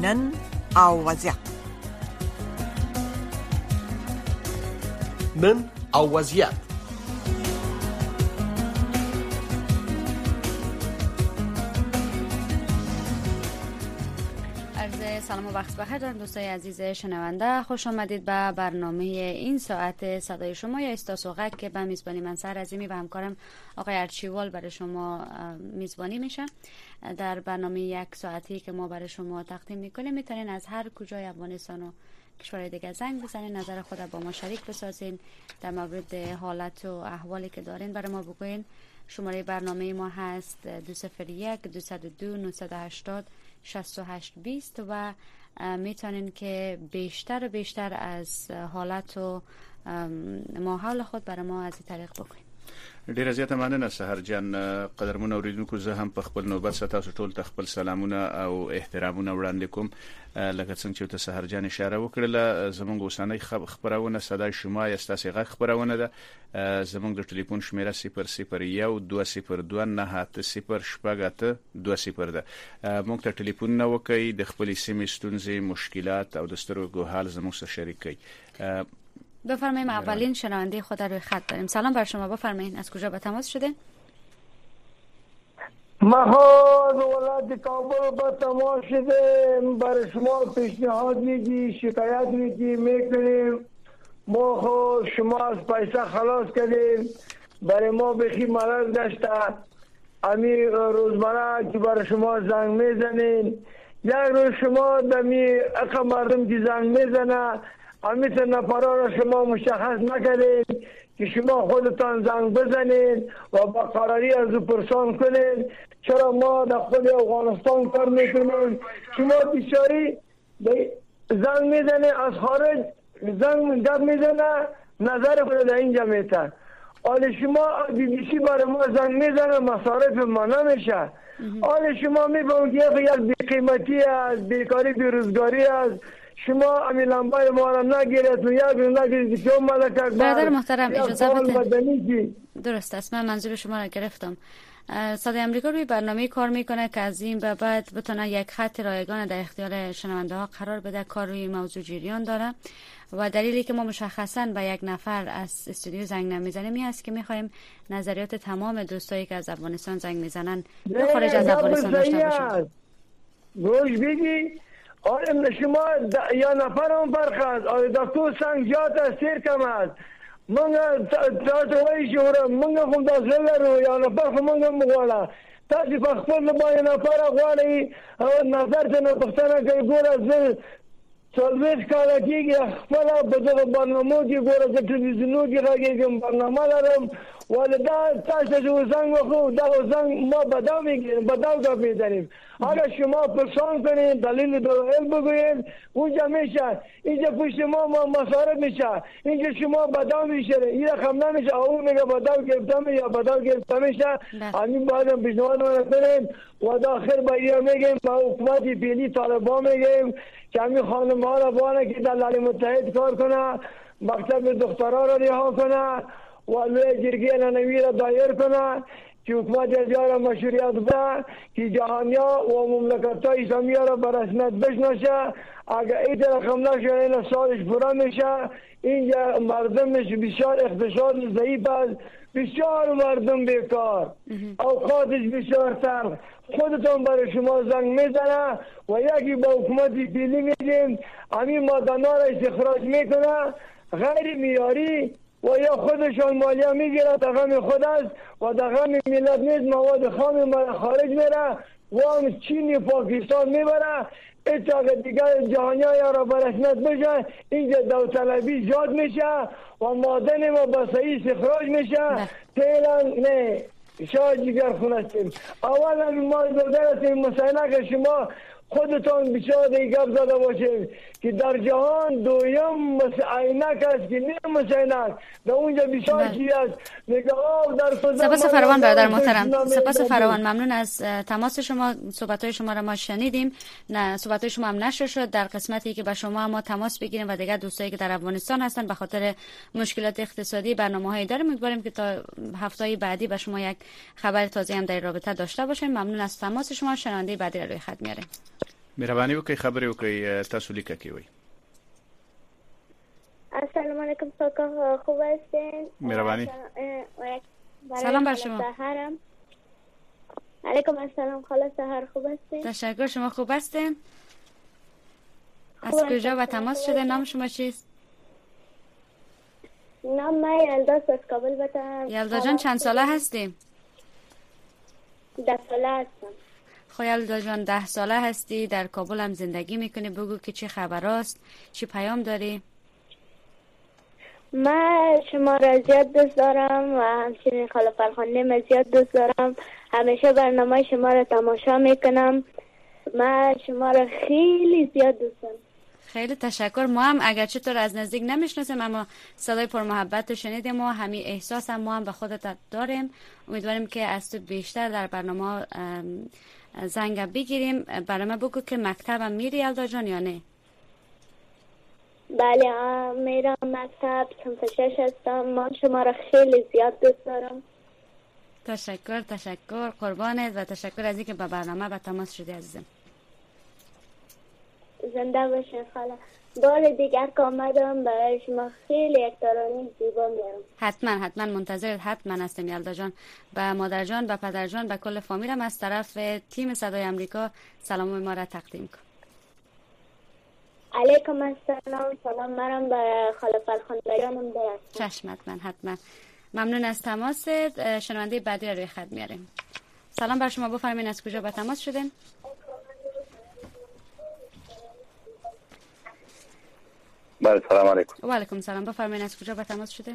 نن او وضعیت. نن او وضعیت. سلام و وقت بخیر دارم دوستای عزیز شنونده، خوش آمدید به برنامه این ساعت صدای شما یا استاسوغک که به میزبانی من سر عظیمی و همکارم آقای ارچیوال برای شما میزبانی میشه. در برنامه یک ساعتی که ما برای شما تقدیم میکنیم میتونین از هر کجای افغانستان و کشورهای دیگه زنگ بزنین، نظر خود با ما شریک بسازین، در مورد حالت و احوالی که دارین برای ما بگوین. شماره برنامه ما هست 201 202 980 6820 و میتونین که بیشتر و بیشتر از حالت و ماحول خود برای ما از این طریق بکنین. ډیره زیاته مننه سحر جان. قدرمن اوریدونکو، زه هم په خپل نوبت سره تاسو ټول ته خپل سلامونه او احترامونه وړاندې کوم. لکه څنګه چې ته سحر جان اشاره وکړه، زموږ اوسنۍ خبرونه صدای شما یا ستاسو غږ خبرونه ده. زموږ د ټلیفون شمیره 001 202 980 2 ده. موږ ته ټلیفون نه وکړئ، د خپل سیمې ستونزې، مشکلات او د سترګو حال زموږ سره شریک کړئ. بفرمایید. اولین شنونده خود روی خط داریم. سلام بر شما، بفرمایید از کجا به تماس شده؟ محمد ولایت کابل به تماس شده. برای شما پیشنهاد میدی، شکایت میدی، میکنیم ما خود شما از پیسه خلاص کردیم، برای ما بخی مرض داشته. امی روزمره که برای شما زنگ میزنین، یک روز شما دمی اقا مردم که زنگ میزنه امیت نفرها را شما مشخص نکردین که شما خودتان زنگ بزنین و با قراری از او پرسان کنین. چرا ما در خود افغانستان کار میکنیم، شما بیچاری زنگ میزنه از خارج، زنگ گپ میزنه، نظر خود در اینجا میتن. حال شما بی بی سی برای ما زنگ میزنه، مصارف ما نمیشه. حال شما میبونید یک بیقیمتی از بیکاری بیروزگاری است. شما امی لنبای ما را نگیرید و یک رو نگیرید که اون ملک اکبر. برادر محترم اجازه بدید. درست است، من منظور شما را گرفتم. صدای امریکا روی برنامه کار میکنه که از این به بعد بتونه یک خط رایگان در اختیار شنونده ها قرار بده. کار روی موضوع جریان داره و دلیلی که ما مشخصا به یک نفر از استودیو زنگ نمیزنیم این است که میخوایم نظریات تمام دوستایی که از افغانستان زنگ میزنن یا خارج از افغانستان داشته باشیم. گوش بگی آره شما یا نفر هم فرق است. آره دکتر سنگجات است، سیر کم است. منگا تاتوی شورا منگا خود دستل رو یا نفر خود منگا مغوالا تاسی فخفل با یا نفر اغوالی نظر تنو پختانا که گور از سالویش کالا کی که اخفلا بدو برنامو کی گور از تلویزیونو کی خواهی که برنامه دارم ولی دا تاشت جو زنگ وخو دا زنگ ما بداو میگیریم، بداو دا میدنیم. اگر شما پرسان کنین دلیل دروغیل بگوین اونجا میشه، اینجا پشت ما مصارف میشه، اینجا شما بداو میشه، این رقم نمیشه. اون میگه بداو گرفتم یا بداو گرفتم میشه. همین بعدم پیشنهاد رو کنین و داخل با اینا میگیم با حکومت فعلی طالبان میگیم که همین خانم ها را بانه که در لال متحد کار کنه، مکتب دخترها را رها کنه و لوی جرگی ننوی را دایر کنه که حکومت ازیار مشروعیت بده که جهانیا و مملکت های اسلامی را برسمت بشناسه. اگر این رقم نشه این سالش پورا میشه. اینجا مردمش بسیار اقتصاد ضعیف است، بسیار مردم بیکار، اوقاتش بسیار تر. خودتون برای شما زنگ میزنه و یکی با حکومت فعلی میگیم همین مادانا را استخراج میکنه غیر میاری و یا خودشان مالیه میگیره در غم خود است و در غم ملت نیست. مواد خام خارج میره و هم چین پاکستان میبره. ایچا که دیگر جهانی ها را برسنت بشه اینجا داوطلبی زیاد میشه و مادن ما با صحیح استخراج میشه. فعلا نه شاید دیگر خونستیم. اول همین ما دردستیم مسئله که شما خودتان بسیار دیگر زده باشید که در جهان دویم عینک است که نیم عینک در اونجا بسیار چی است. سپاس فراوان برادر محترم، سپاس فراوان، ممنون از تماس شما. صحبت‌های شما را ما شنیدیم، نه صحبت‌های شما هم نشر شد در قسمتی که با شما ما تماس بگیریم و دیگر دوستایی که در افغانستان هستن به خاطر مشکلات اقتصادی برنامه‌هایی داریم. امیدواریم که تا هفته‌های بعدی به شما یک خبر تازه هم در رابطه داشته باشیم. ممنون از تماس شما. شنونده بعدی را روی خط میاریم. مهرباني وکړئ خبرې وکړئ تاسو لیکه کوي. السلام علیکم کاکا خوب هستین؟ مهربانی. سلام بر شما. علیکم السلام خاله سحر خوب هستین؟ تشکر شما خوب هستین؟ از کجا به تماس شده؟ نام شما چیست؟ نام من یلداست از کابل بتم. یلدا جان چند ساله هستی؟ 10 ساله هستم. خب یلدا جان 10 ساله هستی، در کابل هم زندگی میکنی، بگو که چی خبر است، چی پیام داری؟ من شما را زیاد دوست دارم و همچنین خاله فرخنده من زیاد دوست دارم. همیشه برنامه شما را تماشا میکنم. من شما را خیلی زیاد دوست دارم. خیلی تشکر. ما هم اگرچه تو را از نزدیک نمیشناسیم اما صدای پرمحبت رو شنیدیم و همین احساس هم ما هم به خودت داریم. امیدواریم که از تو بیشتر در برنامه زنگ بگیریم. برنامه بگو که مکتبم میری یلدا جان یا نه؟ بله میرم مکتب، صنف 6 هستم. من شما را خیلی زیاد دوست دارم. تشکر قربانت و تشکر از اینکه به برنامه به تماس شدی عزیزم. زنده باشین خاله. بار دیگر که آمدم برای شما خیلی یک ترانه زیبا میارم. حتما منتظرت حتما هستم یلدا جان. به مادر جان، به پدر جان، به کل فامیلم از طرف تیم صدای امریکا سلام ما را تقدیم کن. علیکم السلام. سلام مرم به خاله فرخندگانم برسون. چشم حتما. ممنون از تماست. شنونده بعدی رو روی خط میاریم. سلام بر شما، بفرمایید از کجا به تماس شدین؟ بله سلام علیکم. و علیکم سلام، بفرمایید از کجا به تماس شده؟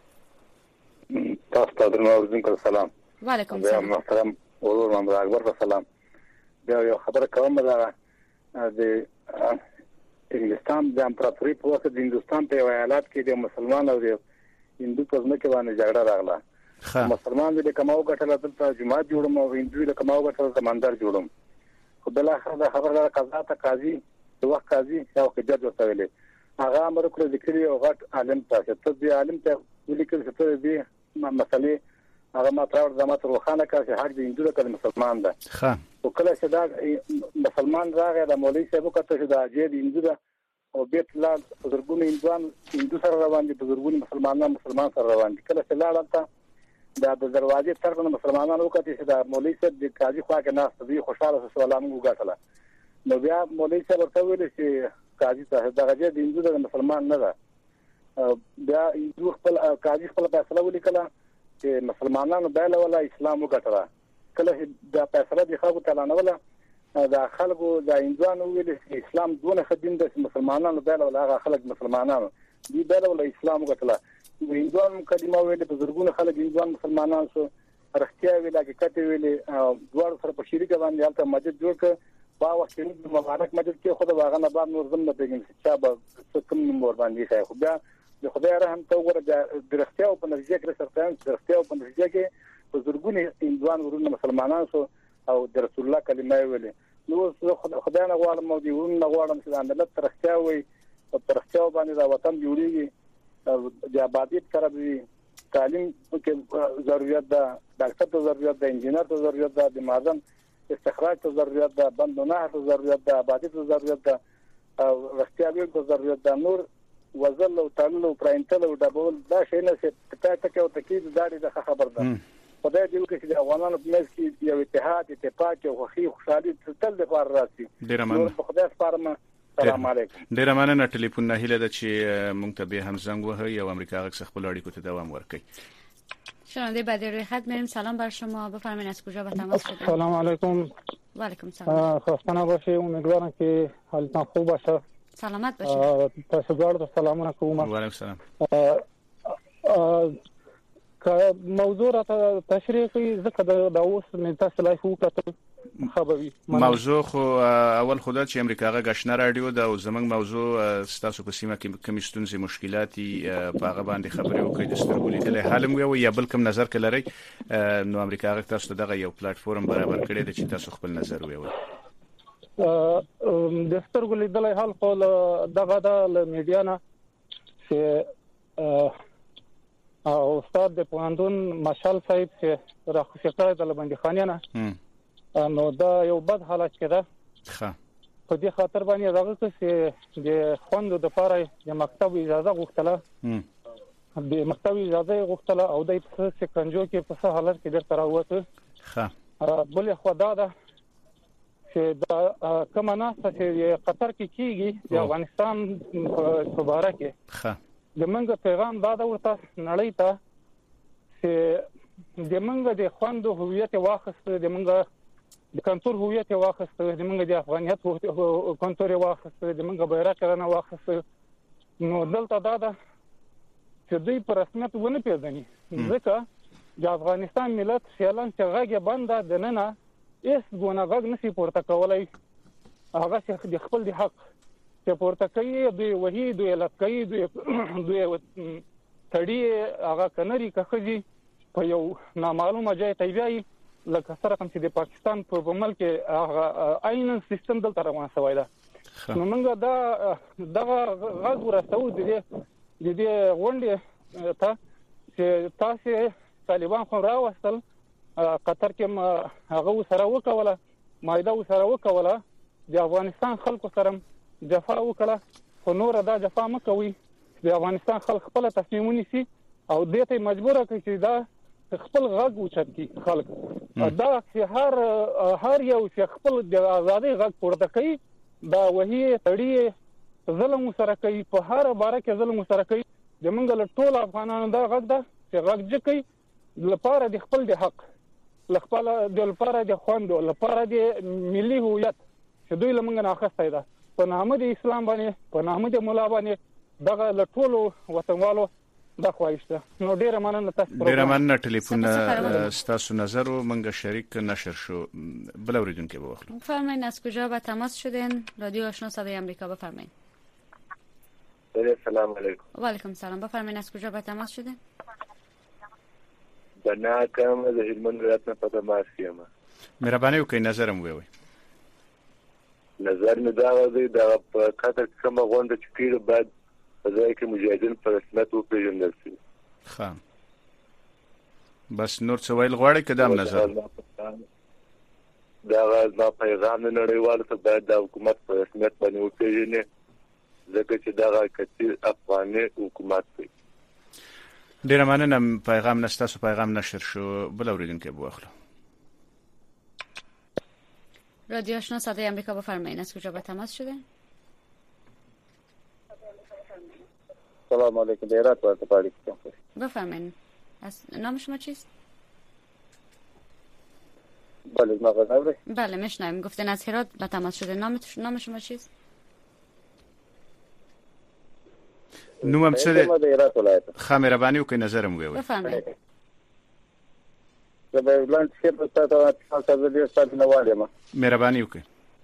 تاسو ته درنو کوم سلام. و علیکم سلام. محترم حضور ممبر اکبر سلام. بیا یو خبر کوم دا د انګلستان د امپراتوري په وخت د هندستان په ایالات کې د مسلمان او د هندو په ځمکه باندې جګړه راغله. مسلمان د کماو غټل دلته جماعت جوړم او هندو د کماو غټل سمندر جوړم. خو بل اخر د خبر قضا ته قاضي د وخت قاضي یو کې جج وسویل. هغه امر کړی ذکر یو غټ عالم ته ته دی عالم ته ولیکل چې ته دی مسلې هغه ما تر زمات روخانه کړ چې حق د هندو د مسلمان ده. ښه او کله چې دا مسلمان راغی د مولوی صاحب کته چې دا جې د هندو ده او بیت لا بزرګونو هندو سره روان دي، بزرګونو مسلمان سره روان دي. کله چې لاړ ته دا د دروازې طرف نه مسلمانانو کته چې دا مولوی صاحب د قاضي خوا کې ناست دی، خوشاله سلام وګټله. نو بیا مولوی صاحب ورته ویل چې قاضي صاحب دا غږی د هندو د مسلمان نه ده. بیا هندو خپل قاضي خپل فیصله ولیکله چې مسلمانانو بیل ولا اسلام وګټره. کله دا فیصله د خلکو تعالی نه ولا دا خلکو د هندوانو ویل چې اسلام دونه خدین د مسلمانانو بیل ولا هغه خلک مسلمانانو دی بیل ولا اسلام وګټله. د هندوانو کلمه ویل بزرګونه خلک هندوان مسلمانان سو رښتیا ویل حقیقت ویل دوه سره په شریکه باندې حالت مسجد جوړ ک با وخت د مبارک مسجد کې خود واغه نه بعد نور زم نه پیګم چې با کوم نمبر باندې ځای خو بیا د خدای رحم ته وګوره د رښتیا او په نتیجه کې سرتان د رښتیا او په نتیجه کې بزرګونه هندوان ورونه مسلمانان سو او د رسول الله کلمه ویل. نو خدای نه غواړم او دی ورونه غواړم چې د ملت رښتیا وي او رښتیا باندې دا وطن جوړیږي. د آبادی طرف دی تعلیم کې ضرورت ده، ډاکټر ته ضرورت ده، انجینر ته ضرورت ده، د معدن استخراج ته ضرورت ده، بندونه ته ضرورت ده، آبادی ته ضرورت ده او رښتیا ته ضرورت ده. نور وزل او تعلل او پراینتل او ډبول دا شي نه چې ټاټه او تکید داري د خبر ده. خدای دې وکړي چې د افغانانو په منځ کې یو اتحاد اتفاق او خوشحالي تل د فار راسي. نور په خدای سپارم. السلام علیکم. ډیر مننه. ټلیفون نه هیله ده چې مونږ ته به هم زنګ وهي او امریکا غږ خپل اړیکو ته دوام ورکړي. شنونده بعدی روی خط میریم. سلام بر شما، بفرمایید از کجا به تماس شدید؟ سلام علیکم. و علیکم سلام. خسته نباشی، امیدوارم که حالتان خوب باشه. سلامت باشید. تشکر سلامونه کوم. و علیکم سلام. که موضوع را تشریح کوي ځکه دا اوس مې تاسو لای خو کتل خبري موضوع خو اول خدا چې امریکا غا غشنه رادیو دا او زمنګ موضوع ستاسو په سیمه کې کوم ستونزې مشکلاتي په هغه باندې خبرې وکړي د سترګو لیدل حالم وي یا بل کوم نظر کلري. نو امریکا غا تاسو دغه یو پلیټ فارم برابر کړی دی چې تاسو خپل نظر ویوي. د سترګو لیدل حال خو دغه د میډیا نه چې او استاد د پوهنتون مشال صاحب چې راخصه کړی د لبندخانه نه نو دا یو بد حالت کې ده. ښه په دې خاطر باندې راغله چې د خوندو د لپاره د مکتب اجازه غوښتله د مکتب اجازه غوښتله او د سکنجو کې په څه حالت کې درته راوته ښه بل خو دا چې دا کومه ناسته چې قطر کې کیږي د افغانستان په باره کې ښه د منګ پیغام دا ورته نړۍ ته چې د منګ د خوندو هویت واخست د منګ د کنټرول هویت واخست د منګ د افغانیت کنټرول واخست د منګ بیرغ رانه واخست نو دلته دا چې دوی پر رسمیت ونه پیژني ځکه د افغانستان ملت خیالان چې غږ بنده د ننه ایس ګونه غږ نشي پورته کولای هغه چې د خپل د حق چې پورته کوي دوی وਹੀ دوی لکې دوی تړي هغه کنري کخږي په یو نامعلومه ځای ته ویایي لکه سره کوم چې د پاکستان په ملک هغه عین سیستم دلته روان شوی دا نو موږ دا غږ ورسو د دې غونډې ته چې تاسو طالبان خو راوستل قطر کې هغه سره وکوله مایده سره وکوله د افغانستان خلکو سره جفا وکړه خو نور دا جفا مکوي د افغانستان خلک خپل تصمیم ونیسي او دې ته مجبور کړي چې دا خپل غږ اوچت کړي خلک دا چې هر یو چې خپل د ازادي غږ پورته کوي دا وਹੀ تړي ظلم سره کوي په هر باره کې ظلم سره کوي د منګل ټول افغانانو دا غږ ده چې غږ ځکه لپاره د خپل د حق لپاره د خوندو لپاره د ملي هویت چې دوی لمنګ نه اخستای ده په نامه د اسلام باندې په نامه د مولا باندې دغه لټولو وطنوالو دا خوایشته نو ډیره مننه تاسو ډیره مننه ټلیفون تاسو نظر و منګه شریک نشر شو بل اوریدونکو به واخلو بفرمایید از کجا به تماس شدین رادیو آشنا صدای آمریکا بفرمایید السلام علیکم و علیکم السلام بفرمایید از کجا به تماس شدین بنا کوم د هلمند ولایت نه په تماس یم مهرباني وکړئ نظرم ووي نظر مې دا دی دا په کاته کوم غونډه چې کیږي بعد ځای کې مجاهدین په رسمیت وپیژندل شي ښه بس نور څه ویل غواړئ کدام نظر دا غا پیغام نړیوال ته باید د حکومت په رسمیت باندې وپیژني ځکه چې دا کثیر افغاني حکومت دی ډیره مننه پیغام نستاسو پیغام نشر شو بل اوریدونکو به واخلو رادیو آشنا صدای آمریکا بفرمایید از کجا به تماس شدین سلام علیکم دیرات ورته پاړی بفرمایید از نام شما چیست بله ما غواړم بله میشنویم گفتن از هرات به تماس شدین نام شما چیست نومم څه دی ما د هرات ولایت خامربانی وکي نظرم ووي بفرمایید زه به بلند شي په تاسو د دې ستاسو نه وایم مهرباني وکي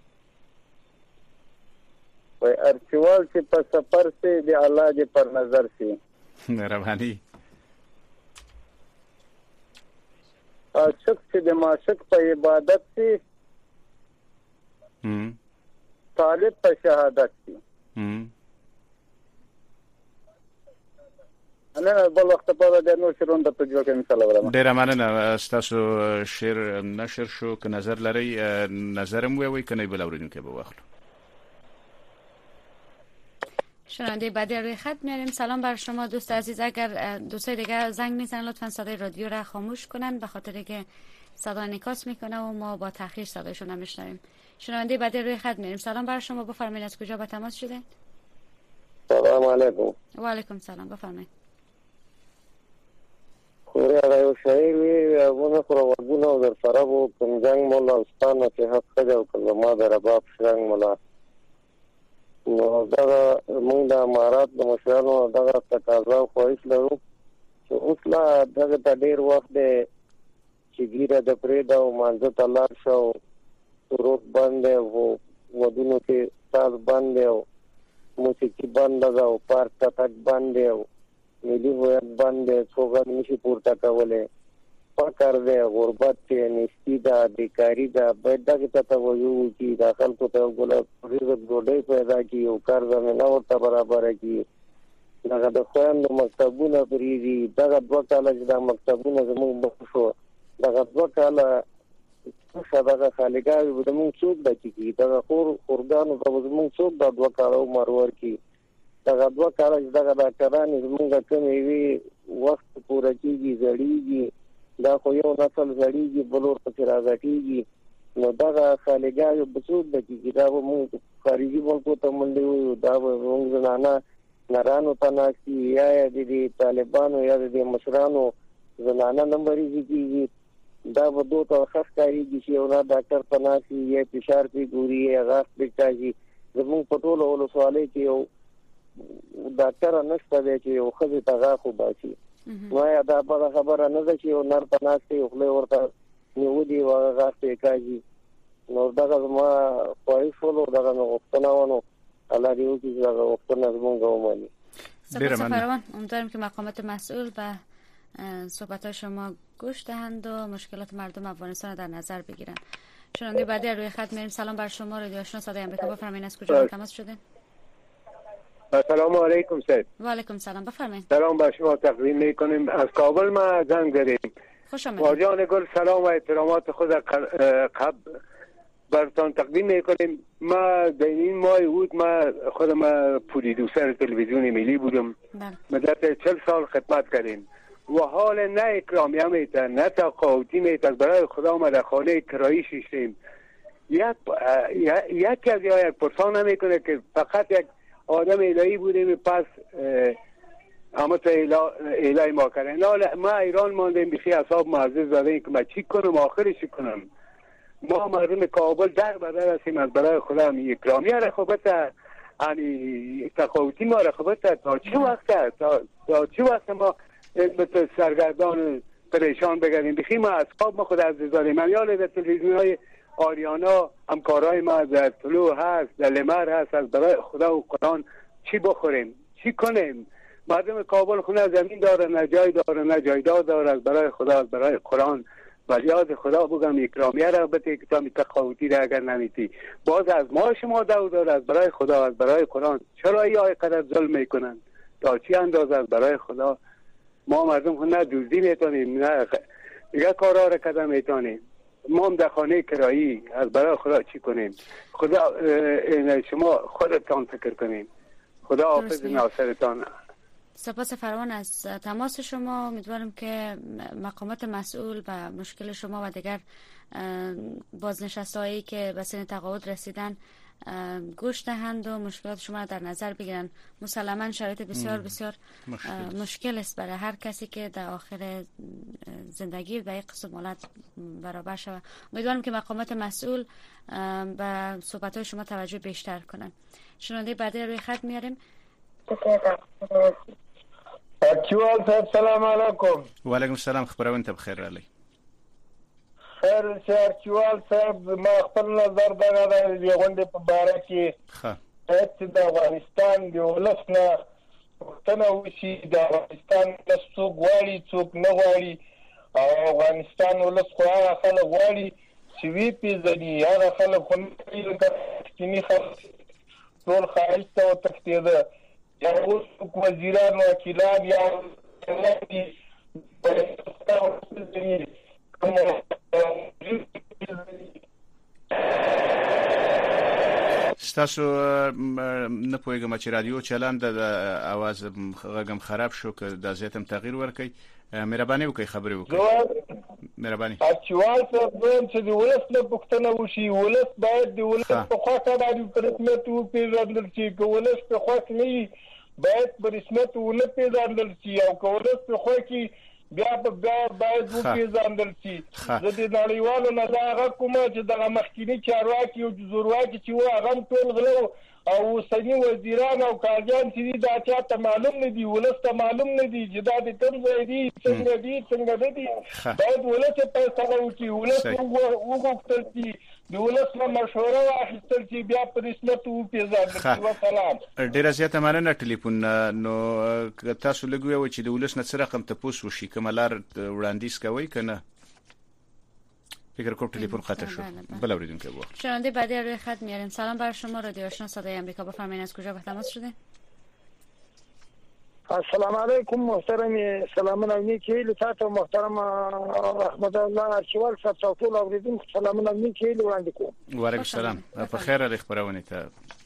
وای ارچوال چې په سفر سي دی الله دې پر نظر سي مهرباني عاشق چې د معشوق په عبادت سي طالب په شهادت سي انا بل وخت په دې نو شروع د تجربه کې ان شاء الله ورما ډیر مننه تاسو شعر نشر شو که نظر لري نظرم وی کنه بل اوریدونکو به واخلو شنونده بعدی روی خط میاریم. سلام بر شما دوست عزیز. اگر دوستای دیگه زنگ میزنن لطفا صدای رادیو را خاموش کنن به خاطر که صدا انعکاس میکنه و ما با تاخیر صدایشون نمیشنویم. شنونده بعدی روی خط میاریم. سلام بر شما، بفرمایید از کجا به تماس شدید؟ سلام علیکم. و علیکم سلام، بفرمایید. خوري هغه یو شاعر وی ونه خورونه او در سره وو کوم جنگ مولا استانه چې حق خجه او کلمه در باب شرنګ مولا نو دا موږ د امارات د مشرانو دغه تقاضا خواهش لرو چې اوس لا دغه د ډیر وخت د چګیره د پرېدا او مانځه تلار شو روډ باندې وو ودونو کې تاز باندې او موسیقي باندې او پارک تک باندې او ملي هویت باندې څوګه نشي پورته کوله فقر دې غربت کې نشتی دا بیکاری دا باید دا کې ته وایو چې داخل کو ته ګل رزق ډوډۍ پیدا کی او کار زمينه ورته برابر کی دغه د خوان د مکتبونو پریږي دغه دوه کاله چې د مکتبونو زموږ بخښو دغه دوه کاله دغه خالګاوي به موږ څوک د کی دغه خورګانو د موږ څوک د 2 کال عمر ورکی دغه 2 کال دغه ډاکټرانو موږ کوم وی وخت پوره کیږي زړیږي دا خو یو نسل زړیږي بلور په راځيږي نو دغه خالګاوي به څوک د کی دا موږ خارجي ملکو ته منډي دا موږ زنانه نارانو تناسي یا د طالبانو یا د مشرانو زنانه نمبرې کیږي دا به دوه تخصص کاریږي چې یو ډاکټر تناسي یا فشار په ګوري یا غاښ پېټاږي زموږ په ټولو ولسوالۍ کې یو ډاکټر نشته دی چې یو خځه ته غاښ وباسي نو یا دا په خبره نه ده چې یو نر تناسي خپل ورته نیو دی غاښ پېټاږي نو دا زما خواهش ولو دا غوښتنه ونه الله دې وکړي چې دا غوښتنه زموږ ومني. سپاسگزارم. امیدوارم که مقامات مسئول به صحبت شما گوش دهند و مشکلات مردم افغانستان در نظر بگیرند. شنونده بعدی روی خط میریم. سلام بر شما. رادیو آشنا صدای آمریکا، بفرمایید از کجا تماس شدین؟ سلام علیکم سید. و علیکم سلام، بفرمایید. سلام بر شما تقدیم میکنیم. از کابل ما زنگ زدیم. خوش آمدید. جان گل سلام و احترامات خود قبل براتون تقدیم میکنیم. ما در این ماه بود خودم پرودوسر تلویزیون ملی بودم. مدت 40 سال خدمت کردیم و حال نه اکرامیه میتر نه تقاعدی میتر. برای خدا ما در خانه کرایی شیشتیم. یکی از یک پرسان نمیکنه که فقط یک آدم الهی بودیم پس اما تا الهی ما کردن. نه ما ایران ماندیم بخی اصاب معزز زدیم که ما چی کنم آخرش کنم. ما مردم کابل در بدر هستیم از برای خدا همی اکرامیه رخوبت همی تقاوتی ما رخوبت تا چه وقت تا چه وقت ما مثل سرگردان پریشان بگردیم. بخی ما اصحاب ما خود عزیز داریم. من یاد در تلویزیون های آریانا همکارای ما در طلوع هست در لمر هست از برای خدا و قرآن چی بخوریم چی کنیم. مردم کابل خونه زمین داره نه جای داره نه جایداد داره. از برای خدا از برای قرآن ولی یاد خدا بگم اکرامیه را بده که تا تقاوتی را اگر نمیتی باز از ما شما داره. از برای خدا از برای قرآن چرا ای قدر ظلم میکنن تا چی اندازه. از برای خدا ما مردم خود نه دوزی میتونیم نه دیگه کارا را کده میتونیم. ما هم در خانه کرایی از برای خدا چی کنیم. خدا شما خودتان فکر کنیم. خدا حافظ ناصرتان. سپاس فراوان از تماس شما. امیدوارم که مقامات مسئول به مشکل شما و دیگر بازنشستهایی که به سن تقاعد رسیدن گوش دهند و مشکلات شما را در نظر بگیرن. مسلما شرایط بسیار بسیار مشکل است برای هر کسی که در آخر زندگی به یک قسم حالت برابر شود. امیدوارم که مقامات مسئول به صحبت‌های شما توجه بیشتر کنند. شنونده بعدی روی خط میاریم. اچوال صاحب سلام علیکم. و علیکم السلام. خبرونه ته بخیر علی. خیر چوال صاحب ما خپل نظر دا د غونډې په باره کې د افغانستان د ولس نه پوښتنه وشي. د افغانستان څوک غواړي څوک نه غواړي او افغانستان ولس خو هغه خلک غواړي چې وی پیژني. هغه خلک خو نه خلک ټول خارج ته وتښتېده یا اوس وزیران وکیلان یا ستاسو نه پوهیږم چې رادیو چلند د اواز غږم خراب شو که د زیاتم تغییر ورکړي. مهرباني وکړئ خبرې وکړئ. مهرباني. اچوال صاحب چې د ولس له پوښتنه وشي ولس باید د ولس په خوا کې د رسمیت وپېژندل شي. که ولس په خوا کې نه باید په رسمیت ونه پیژندل شي او که ولس په خوا کې بیا باید وپېژندل شي. زه د نړیوالو نه دا هغه کومه چې دغه مخکینی چارواکي او زورواکي چې وو هغه هم ټول غله او اوسني وزیران او کارجان چې دا چاته معلوم نه دي ولس ته معلوم نه دي چې دا د کوم ځای دي څنګه دي څنګه نه دي. باید ولس په فیصله وکړي. ولس وغوښتل چې د ولس نه مشوره واخیستل چې بیا په رسمیت وپېژندل شي. وسلام. ډېره زیاته مننه. ټلیفون نو تاسو لږ وایئ چې د ولس نه څه رقم تپوس وشي کومه لار وړاندیز کوئ که نه؟ فکر کوم ټلیفون قطع شو. بل اوریدونکو وخت. شنونده بعدی روی خط میاریم. سلام بر شما. رادیو آشنا صدای آمریکا، بفرمایید از کجا به تماس شدین؟ السلام علیکم محترم سلامونه نیکی لطفا محترم احمد الله ارشوال صاحب ټول اوریدونکو سلامونه نیکی وړاندې کوم. وعلیکم السلام. په خیر علي خبرونه ته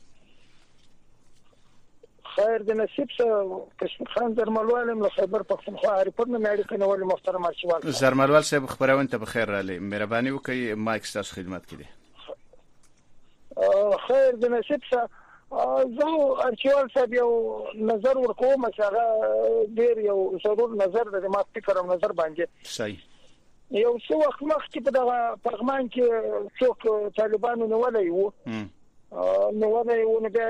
خیر د نصیب سره کشمیر خان درملوال له خبر پښتونخوا ریپورت نه اړیکه نیول محترم ارشوال زرملوال صاحب خبرونه ته بخیر علي مهرباني وکړئ مایک ستاسو خدمت کې دي. خیر د نصیب سره زه ارشوال صاحب یو نظر ورکوم چې هغه ډیر یو ضرور نظر د ما فکر او نظر باندې صحیح یو څو وخت مخکې په دغه پرغمان کې څوک طالبانو نیولای وو نو ونه بیا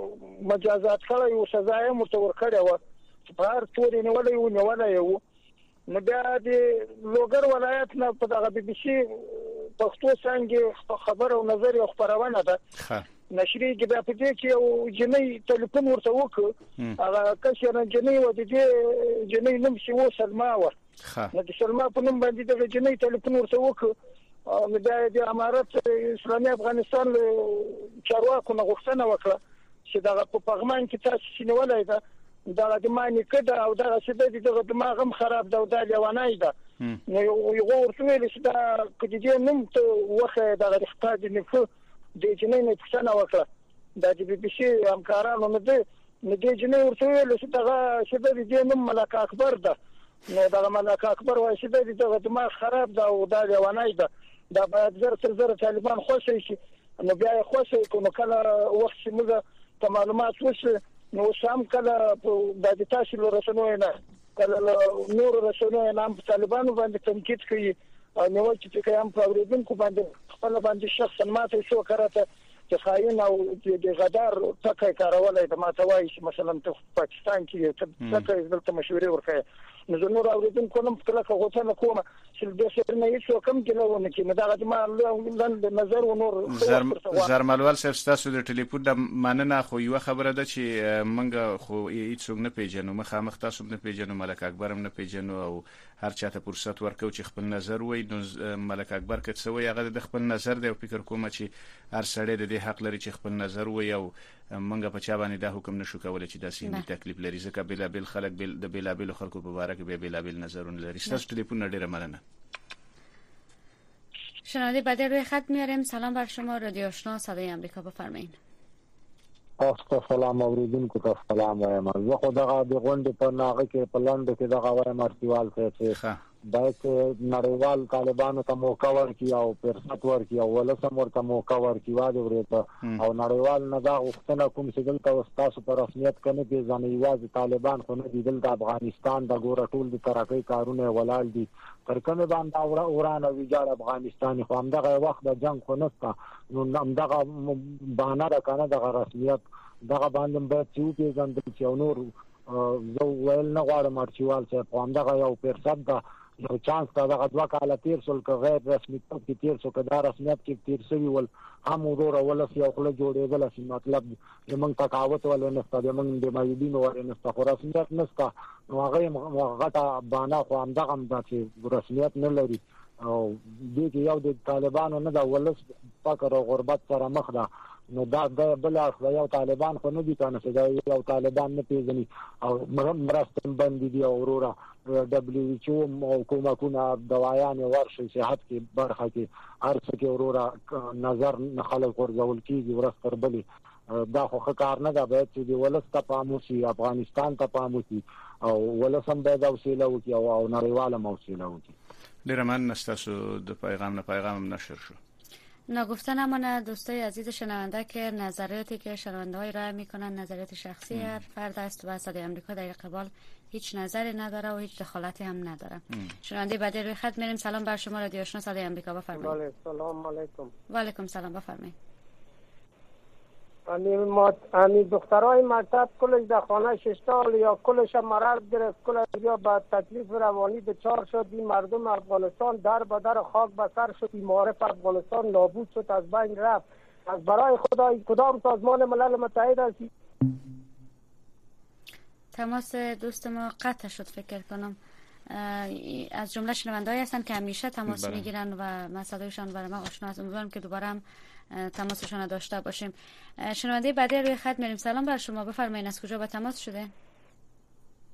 مجازات کړی او سزا یې مرتور کړی و په هر تورې نیولای وو نو بیا د لوګر ولایت نه په دغه بي بي سي پښتو څنګه خبر او نظر یو خبرونه ده نشری کې بیا په دې کې یو جنۍ ټلیفون ورته وکړ هغه کس نه جنۍ و د دې جنۍ نوم شي و سلمى و نو د سلمى په نوم باندې د جنۍ ټلیفون ورته وکړ نو د امارات اسلامي افغانستان چارواکو نه غوښتنه وکړه چې دغه په پغمان کې تاسو شنولای ده دغه د معنی کده او دغه څه دغه دماغم خراب ده او د لیوانای ده نو یو ورته ویل چې دا کدی نوم ته وخه دغه اقتصاد نه د جنۍ نه پښتنه وکړه د بي بي سي همکارانو نه ده نو د جنۍ ورته ویل چې دغه څه د نوم ملک اکبر ده نو دغه ملک اکبر وایي چې دغه دماغ خراب ده او د لیوانای ده دا باید زر طالبان خوشي شي نو بیا خوشي کوم کله وخت موږ ته معلومات وشي نو سم کله د تاسو له رسنیو نه کله نور رسنیو نه په طالبانو باندې تنقید کوي نو چې کوم په اوریدونکو باندې خپل باندې شخصا ماته شو کړته چې خاين او د غدار ټکای کارولای د ماتوي مثلا په پاکستان کې ټکای دلته مشورې ورکړي نو زه نور اوریدونکو کوم کله غوښتنه کوم چې د څه نه یو کم کېلونه کې دا د ما لاند نظر و نور زرملوال صاحب تاسو د ټلیفون د مننه خو یو خبره ده چې منګه خو هیڅ څوک نه پیژنو مخامخ تاسو نه پیژنو ملک اکبر هم نه پیژنو او هر چاته فرصت ورکو چې خپل نظر وای نو ملک اکبر کڅ وای هغه د خپل نظر دی او فکر کوم چې هر سړی د دې حق لري چې خپل نظر وای او منګه په چا باندې دا حکم نشو کولای چې داسې نه تکلیف لري ځکه بلا خلک د بلا خلکو په اړه کې بلا نظرونه لري تاسو ټلیفون ډیره مننه. شنونده بعدی روی خط میاریم. سلام بر شما رادیو آشنا صدای آمریکا بفرمایید. سلام اوریدونکو ته سلام وایم. زه خو دغه د غونډې په ناغه کې په لاندې کې دغه وایم ارتوال ته باید نړیوال طالبانو ته موقع ورکړي او فرصت ورکړي او ولسم ورته موقع ورکړي واده ورته او نړیوال نه دا غوښتنه کوم چې دلته تاسو په رسمیت کنه پیژنې یوازې طالبان خو نه دي دلته افغانستان د ګوره ټول د ترقۍ کارونه ولال دي تر کومه باندې اورانه ویجاړ افغانستان خو هم دغه وخت د جنگ خو نسته نو هم دغه بهانه ده کنه دغه رسمیت دغه باندې باید چې پیژندل چې نور زه ویل نه غواړم ارچوال چې په هم دغه یو فرصت ده یو چانس دا دغه دوه کاله تیر سول که غیر رسمي کې تیر سو که دا رسمیت کې تیر سوي ول هم ورور ولس یو خله جوړېدل شي مطلب زمونږ تقاوت ولې نسته زمونږ د مایدینو ولې نسته خو رسمیت نسته نو هغه غټه بانه خو همدغه ده چې رسمیت نه لري او دې کې یو د طالبانو نه د ولس فقر او غربت سره مخ ده نو دا بل اصل یو طالبان خو نه دي کنه چې دا یو طالبان نه پیژني او مرستم باندې دی او ورور دبليو ایچ او کومه دوايان ورشي صحت کې برخه کې ارڅ کې ورور نظر نه خلک ورزول کیږي ورستر بلی دا خو کار نه دا باید چې ولس ته پاموشي افغانستان ته پاموشي او ولسم باید اوسیله وکي او نړیواله موسیله وکي. ډیر من نستاسو د پیغام نشر شو. نگفتن اما دوستای عزیز شنونده که نظریاتی که شنونده های رای میکنن نظریات شخصی هر فرد است و صدای آمریکا در قبال هیچ نظری نداره و هیچ دخالتی هم نداره. شنونده بعدی روی خط میریم. سلام بر شما رادیو آشنا صدای آمریکا بفرمایید. بله سلام علیکم. و علیکم سلام بفرمایید. امی دخترای مکتب کلش در خانه 6 سال یا کلش مرض گرفت کلش یا با تکلیف روانی دچار شد این مردم افغانستان در به در خاک به سر شد این معارف افغانستان نابود شد از بین رفت از برای خدای کدام سازمان ملل متحد است. تماس دوست ما قطع شد فکر کنم از جمله شنونده‌ای هستن که همیشه تماس میگیرن و مسائلشان برای ما آشنا است. امیدوارم که دوباره هم تماسشون داشته باشیم. شنونده بعدی روی خط میریم. سلام بر شما بفرمایید از کجا با تماس شده؟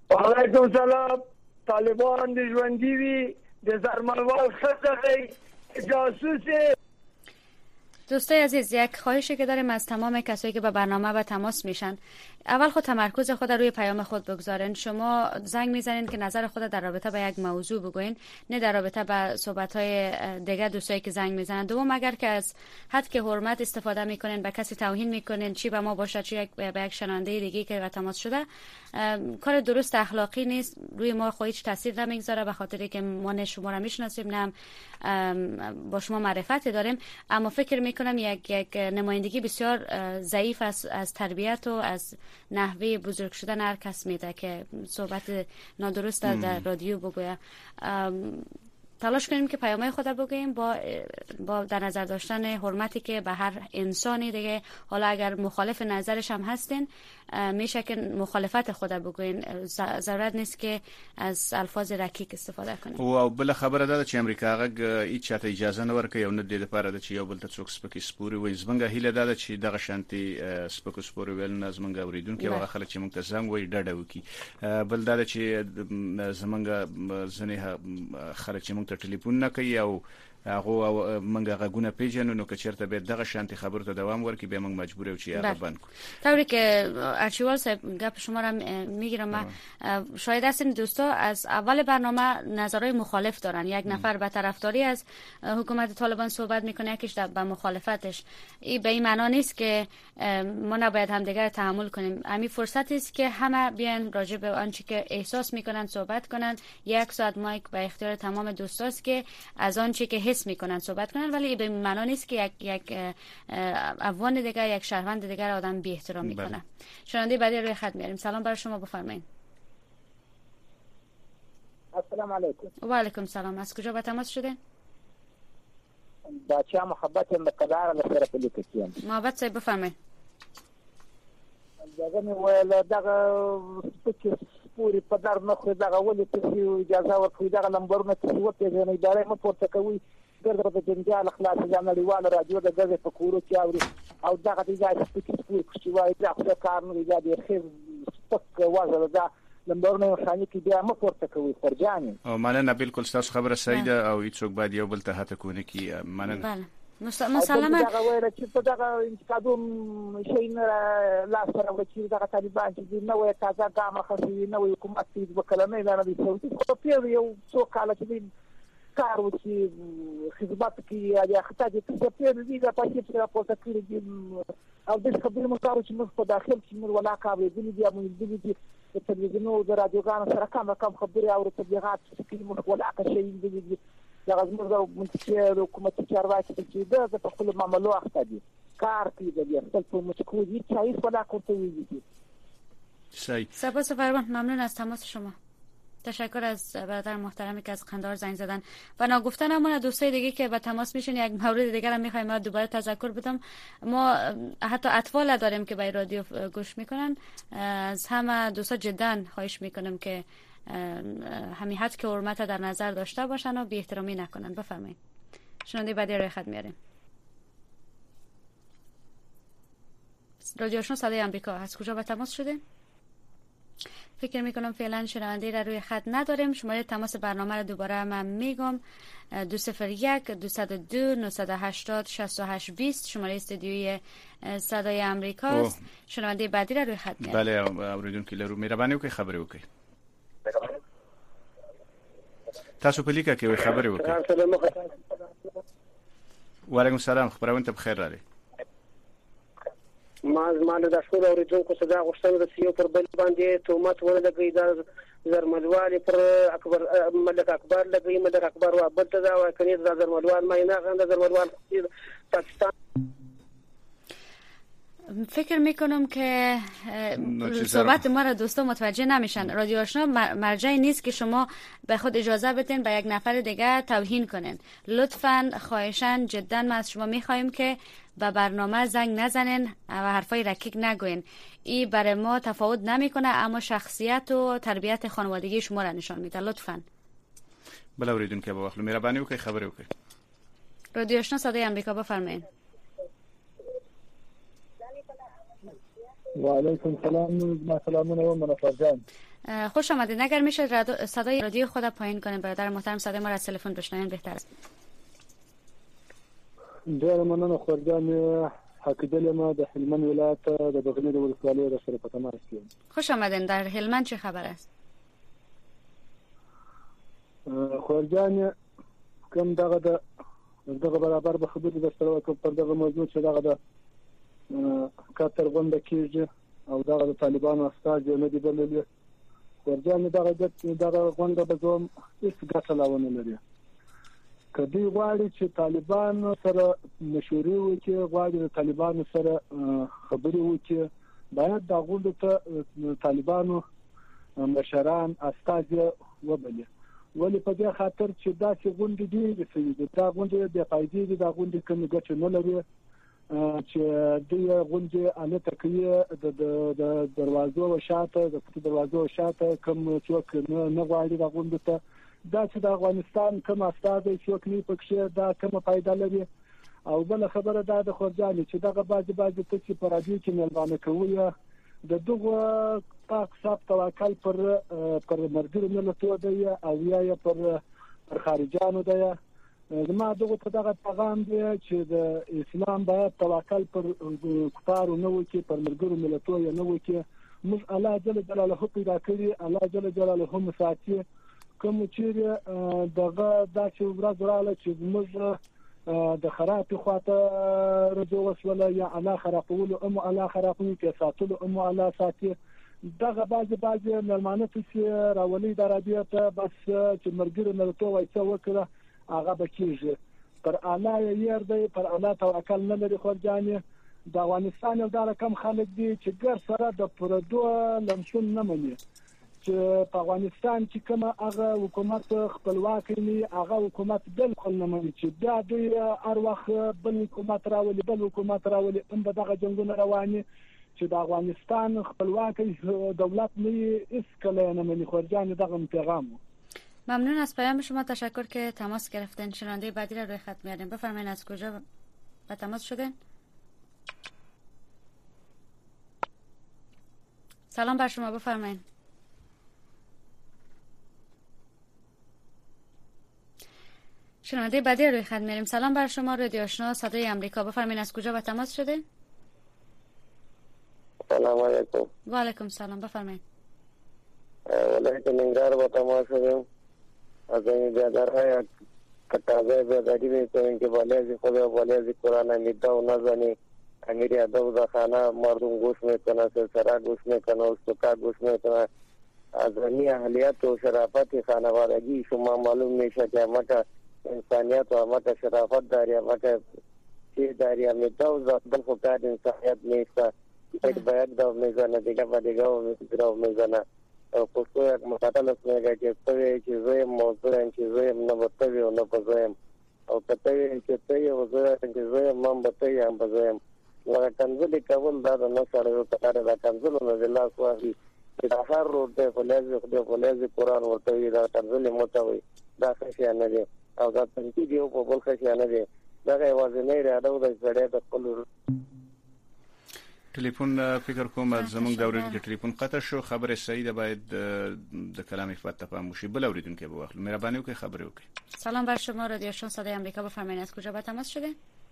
علیکم سلام. طالبان د ژوندۍ وي د زرملوال خزغی جاسوس. دوستای عزیز، یک خواهشی که داریم از تمام کسایی که با برنامه و تماس میشن، اول خود تمرکز خود روی پیام خود بگذارین. شما زنگ میزنین که نظر خود در رابطه با یک موضوع بگوین، نه در رابطه با صحبت‌های دیگه دوستایی که زنگ میزنن. دوم، اگر که از حد که حرمت استفاده میکنین، به کسی توهین میکنین، چی به ما باشه چی به یک شنونده دیگه که به تماس شده، کار درست اخلاقی نیست، روی ما هیچ تاثیر نمیگذاره، به خاطر که ما نه شما را میشناسیم نه با شما معرفت داریم. اما فکر میکنم یک نمایندگی بسیار ضعیف از تربیت و از نحوه بزرگ شدن هر کس میده که صحبت نادرست در رادیو بگوید. تلاش کنیم که پیام‌های خود بگوییم با در نظر داشتن حرمتی که به هر انسانی دیگه، حالا اگر مخالف نظرش هم هستین میشه که مخالفت خود بگوین، ضرورت نیست که از الفاظ رکیک استفاده کنیم. او بل خبره ده چې امریکا غږ هیڅ چاته اجازه نه ورکوي او نه د لپاره د چې یو بل ته څوک سپکې سپوري وي. زمونږ هیله ده چې دغه شانتي سپکې سپوري ویل نه زمونږ اوریدونکو هغه خلک چې موږ ته زنګ وي ډډه وکي. بل دا چې زمونږ ځنې خلک چې موږ ته ټلیفون نه کوي او هغه منګه غوونه پیژنو، نو که چیرته به دغه شانتي خبرو ته دوام ورکړي به موږ مجبور یو چې هغه بند کړو. طوری که ارچیوال صاحب گپ شما را میگیرم، شاید هستین دوستا از اول برنامه نظرهای مخالف دارن. یک نفر به طرفداری از حکومت طالبان صحبت میکنه، یکیش به مخالفتش. این به این معنا نیست که ما نباید همدیگر تحمل کنیم. همین فرصتی است که همه بیان راجع به آنچه که احساس میکنن صحبت کنن. یک ساعت مایک به اختیار تمام دوستاست که از آنچه که حس میکنن صحبت کنن، ولی به معنا نیست که یک افغان دیگه، یک شهروند دیگه آدم بی احترام میکنه. شنونده بعدی روی خط میاریم. سلام برای شما، بفرمایید. السلام علیکم. و علیکم سلام. از کجا با تماس شدین؟ بچه محبت مقدار لسره پلیکسیم. محبت صاحب بفرمایید. دغه ویل دغه پوری په در نه خو دغه ولې ته اجازه ورکړي دغه نمبرونه ته وپېژنې ادارې مو پورته کوي ګرځه د جنجال خلاص ځانړیواله رادیو د ګرځې په کورو کې اوري او دغه د ځای سپوري چې وایي دا خو کار نه دی د خیر سپک وازه ده نمبرونه خاني کې بیا مو پورته کوي فرجاني. او مننه، بالکل تاسو خبره صحیح ده او هیڅوک باید یو بل ته هته کوونه کی. مننه. مسلمان دغه ویل چې په دغه انتقادوم شي نه لا سره وچی دغه طالبان چې نه وای تازه ګام خاصي نه وای حکومت دې وکړنه نه دی څو په یو څو کال چې کار وکړي خدمت کې یا خطا دې څه په دې د پاتې سره په تکلیف دي او د خبرې مکارو چې موږ په داخل کې موږ ولا کابل دې یا موږ دې په تلویزیون او د رادیوګانو سره کم خبرې او تبلیغات چې موږ ولا شي دې دغه زموږ د حکومتي چارواکي چې د په خپل معاملو اخته دي کار کوي د خپل په مشکو دي چې ولا کوته ویږي. صحیح. سپاس فرمان، ممنون از تماس شما. تشکر از برادر محترمی که از قندهار زنگ زدن و ناگفتن همون دوستای دیگه که به تماس میشین. یک مورد دیگه هم میخوایم ما دوباره تذکر بدم، ما حتی اطفال داریم که به رادیو گوش میکنن. از همه دوستا جدا خواهش میکنم که همین حد که حرمت در نظر داشته باشن و بی احترامی نکنن. بفرمایید. شنونده بعدی روی خط میاریم. رادیو آشنا صدای آمریکا، از کجا به تماس شده؟ فکر میکنم فعلا شنونده را روی خط نداریم. شماره تماس برنامه را دوباره من میگم: 201 202 980 68 20 شماره استودیوی صدای آمریکا است. شنونده بعدی را روی خط میاریم. بله، اوریدونکو لرو مهرباني وکړئ خبرې وکړئ. تاسو په لیکه کې وي خبرې وکړئ. وعلیکم السلام، خبرونه ته بخیر راغلی. ما زمانه د ټول اوریدونکو صدا غوښتنه د سیو پر بل باندې تهمت ولګي د زرملوالي پر ملک اکبر لګي. ملک اکبر و بل ته دا کني د زرملوال ما نه غند زرملوال پاکستان. فکر میکنم که صحبت ما را دوستان متوجه نمیشن. رادیو آشنا مرجعی نیست که شما به خود اجازه بدین به یک نفر دیگه توهین کنین. لطفاً خواهشاً جدا ما از شما میخوایم که به برنامه زنگ نزنین و حرفای رکیک نگوین. این برای ما تفاوت نمیکنه، اما شخصیت و تربیت خانوادگی شما را نشان میده. لطفاً. بله اوریدونکو به وخت مهرباني وکړئ خبرې وکړئ. رادیو آشنا صدای آمریکا، بفرمایید. و علیکم السلام. ما سلامونه و منفر جان. خوش آمدید. اگر میشه صدای رادیو خود پایین کنید برادر محترم، صدای ما را از تلفن بشنوین بهتر است. ډیر مننه خورجان. حقیقت ما د هلمند ولایت د بغلي د ولسوالۍ د سره په تماس کې. خوش آمدین. در هلمند چه خبر است؟ خورجان کوم دغه برابر به خبرې د سره پر دغه موضوع چې دغه د کاتر غونډه کېږي او دغه د طالبانو استاد نه دی بللی. خورجان دغه غونډه به زوم هیڅ ګټه لاونه لري. کدی غواړي چې طالبان سره مشورې وکړي، غواړي د طالبان سره خبرې وکړي، باید دا غونډه ته طالبانو مشران استاد وبلي. ولی په دې خاطر چې دا چې غونډې دي دا غونډې د فائدې دي، دا غونډې کوم ګټه نه لري چې د غونډې الته کوي د دروازو او شاته د دروازو شاته کوم څوک نه غواړي دا غونډه ته. دا چې د افغانستان کوم استاد څوک نه پکښه دا کوم فائدہ لري. او بل خبره دا د خورجان چې دغه بعضی ته چې پر راډیو کې ملوانه کوي د دغه پاک صاحب توکل پر مرګرو ملتونو دی او یا پر خارجانو دی. زما دغه پیغام دی چې د اسلام باید توکل پر کفار نه وکي، پر مرګرو ملتونو نه وکي. موږ الله جل جلاله پیدا کړی، الله جل جلاله مساعتي کوم چې دغه د ورځ رااله چې موږ د خراب خواته رجوع وسوله یا الله خرابول او الله خرابول کې ساتلو او الله ساتي. دغه بعضی ملمانه چې راولي د عربیه ته بس چې مرګره ملتو وایڅه وکړه هغه بکیږي. پر الله یې دی، پر الله توکل نه لري. خورجانې د افغانستان یو ډول کم خلک دي چې ګر سره د پردو لمسون نه مني چې په افغانستان کې کوم هغه حکومت خپلواک نه هغه حکومت بالکل نه مني چې دا دوی هر وخت بل حکومت راولي هم دغه جنگونه رواني چې د افغانستان خپلواک دولت نه هیڅ کله نه مني. خورجان دغه پیغام. ممنون از پیام شما، تشکر که تماس گرفتین. شنونده بعدی را روی خط میاریم. بفرمایید از کجا به تماس شدین؟ سلام بر شما، بفرمایید. شنونده بعدی را روی خط میاریم. سلام بر شما، رادیو آشنا صدای آمریکا، بفرمایید از کجا به تماس شدین؟ سلام علیکم. و علیکم سلام، بفرمایید. ولایت ننګرهار به تماس شدم. از این بیادرهای کتابه بیادری میکنیم که بالیازی خدا بالیازی قرآن امیده و نزنی امیر ادب خانه مردم گوش میکنه، سلسله گوش میکنه، استوکا گوش میکنه. از این اهلیت و شرافت خانوادگی شما معلوم میشه که همه انسانیت و همه شرافت داری، همه چی داری. امیده و زبان خودت انسانیت نیست. یک با یک دو میزنه، دیگه با دیگه دو میزنه. پښتو یک مقاله لسمه کې ته چې زه موضوع چې زه نه بتوي او نه بزم او ته چې ته یو زه چې زه مم بتوي هم بزم. لکه کنځلې کول دا نه سره ته دا کنځلو نه د لاس واخلي چې دا هر ورو د فلز قرآن ورته وي دا کنځلې متوي دا څه نه دي او دا څنګه دی په بل څه نه دي. دا یوازې نه راډو د زړه د خپل ټلیفون فکر کوم زمونږ د اوریدونکو ټلیفون قطع شو. خبره صحیح ده، باید د کلام افت تفاهم وشي. بل اوریدونکو به واخلو. مهرباني وکړئ خبرې وکړئ. سلام بر شما، رادیو آشنا صدای آمریکا، بفرمایید از کجا به تماس شده؟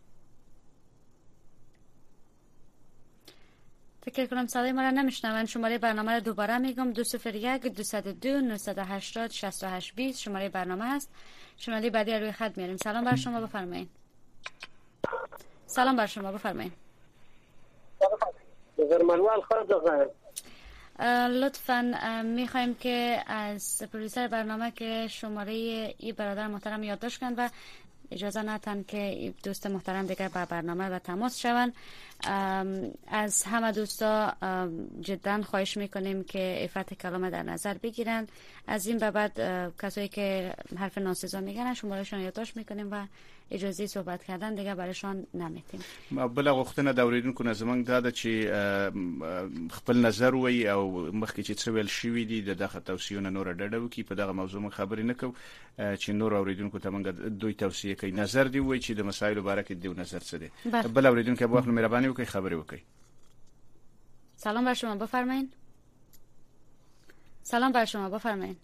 فکر کنم صدای ما را نمیشنوند. شماره برنامه را دوباره میگم 201 202 980 68 20 شماره برنامه است. شنونده بعدی روی خط میاریم. سلام بر شما، بفرمایید. سلام بر شما، بفرمایید. زرملوال خالد لطفاً میخوایم که از پروڈیوسر برنامه که شماره ای برادر محترم یادداشت کنند و اجازه ندن که دوست محترم دیگر با برنامه و تماس شوند. از همه دوستا جدا خواهش میکنیم که عفت کلام در نظر بگیرن. از این به بعد کسایی که حرف ناسزا میگن شمارهشون یادداشت میکنیم و اجازه صحبت کردن دیگه برایشان نمیتیم. بل غوښتنه دا اوریدونکو نه زمونږ دا چې خپل نظر وي او مخکې چې څه ویل شوي دي دغه توصیهونه نور ډډه وکړي. په دغه موضوع خبرې نه کوو چې نور اوریدونکو ته موږ دوی توصیه کوي. نظر دی وي چې د مسایلو باره کې دی نظر څه دی. بل اوریدونکو به واخلو. مهرباني وکړئ خبرې وکړئ. سلام بر شما، بفرمایید. سلام بر شما، بفرمایید.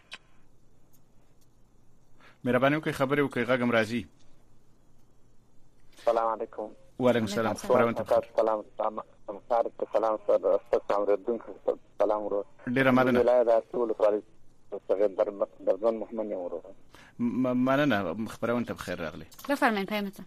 مهرباني وکړئ خبرې وکړئ، غږم راځي. السلام علیکم. وعلیکم السلام. سلام سلام ورو. ډیر مننه. ولایت ټول فرض څنګه درځن محمد نورو. مننه، خبرونه ته بخیر راغلی. بفرمایید پیغامتون.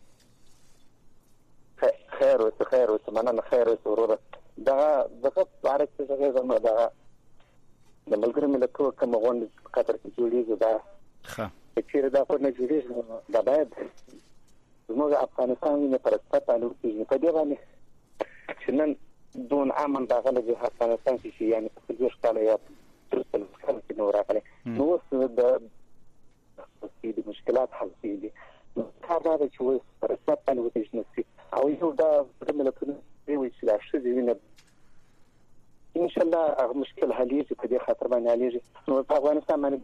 خیر اوس مننه، خیر اوس ورو. دغه بارک څه زما دا د ملګری ملتونو کوم غونډه قطر کې جوړیږي دا ښه چې دا په نه جوړیږي دا باید زموږ افغانستان نه پرسپاتانو کې په دې باندې چې نن دون امن دا غلط د افغانستان کې یعنی په دې ښکاله یا ترڅل کې نو راغلي نو د مشکلات حل کیږي کار دا چې وایي پرسپاتانو کې نشي او یو دا د ملتونو دی چې دا شې ویني ان شاء الله هغه مشکل حلېږي په دې خاطر باندې حلېږي نو په افغانستان باندې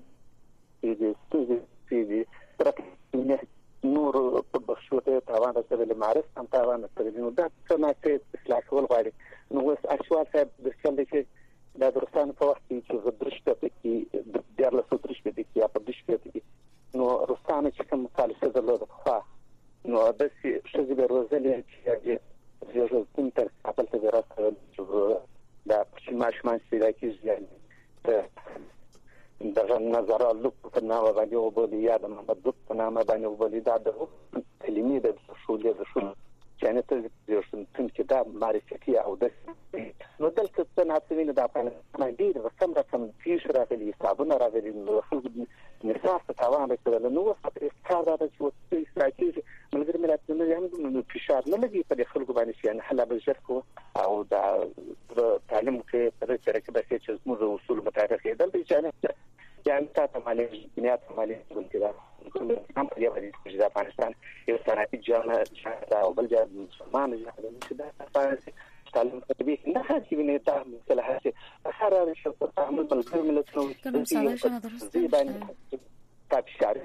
دې نور په بخښوته تاوان رسېدل معرف هم تاوان رسېدل نو دا څنګه چې اصلاح کول غواړي نو اوس اښوال صاحب د څنګه چې د درستان په وخت کې غدرشته کې د ډېر له سوترشته کې یا په دشته کې نو روستانه چې کوم مخالفه درلوده خو نو د شې به روزلې چې یو څه تر خپل ته راځي دا چې ماشمان سیدا کې ځای دغه نظر لوک په نامه باندې وبولي یا د محمد لوک په نامه باندې وبولي دا د کلمې د شولې د شول چې ته یو څه چې دا معرفتي او د نو دلته څه ناتوینه د افغانستان ډیر وسم رقم پیش راغلي حسابونه راغلي نو خلک نصاف ته تاوان رسول نو څه کار دا چې وڅې ساکي ملګری ملتونو هم نو فشار نه لګي په خلکو باندې چې حل به ژر او دا تعلیم کې په دې کې چې موږ اصول مطابق دلته چې يعني تاتا مالي بنيات مالي كذا هم في هذه الجزء أفغانستان يستناتي جانا أو بلجا مسلمان جانا كذا فارسي تعلم كبير نحن في بنيتها مثل هذه أخيرا الشرطة تعمل بالكل من التنوي زيبان تابشاري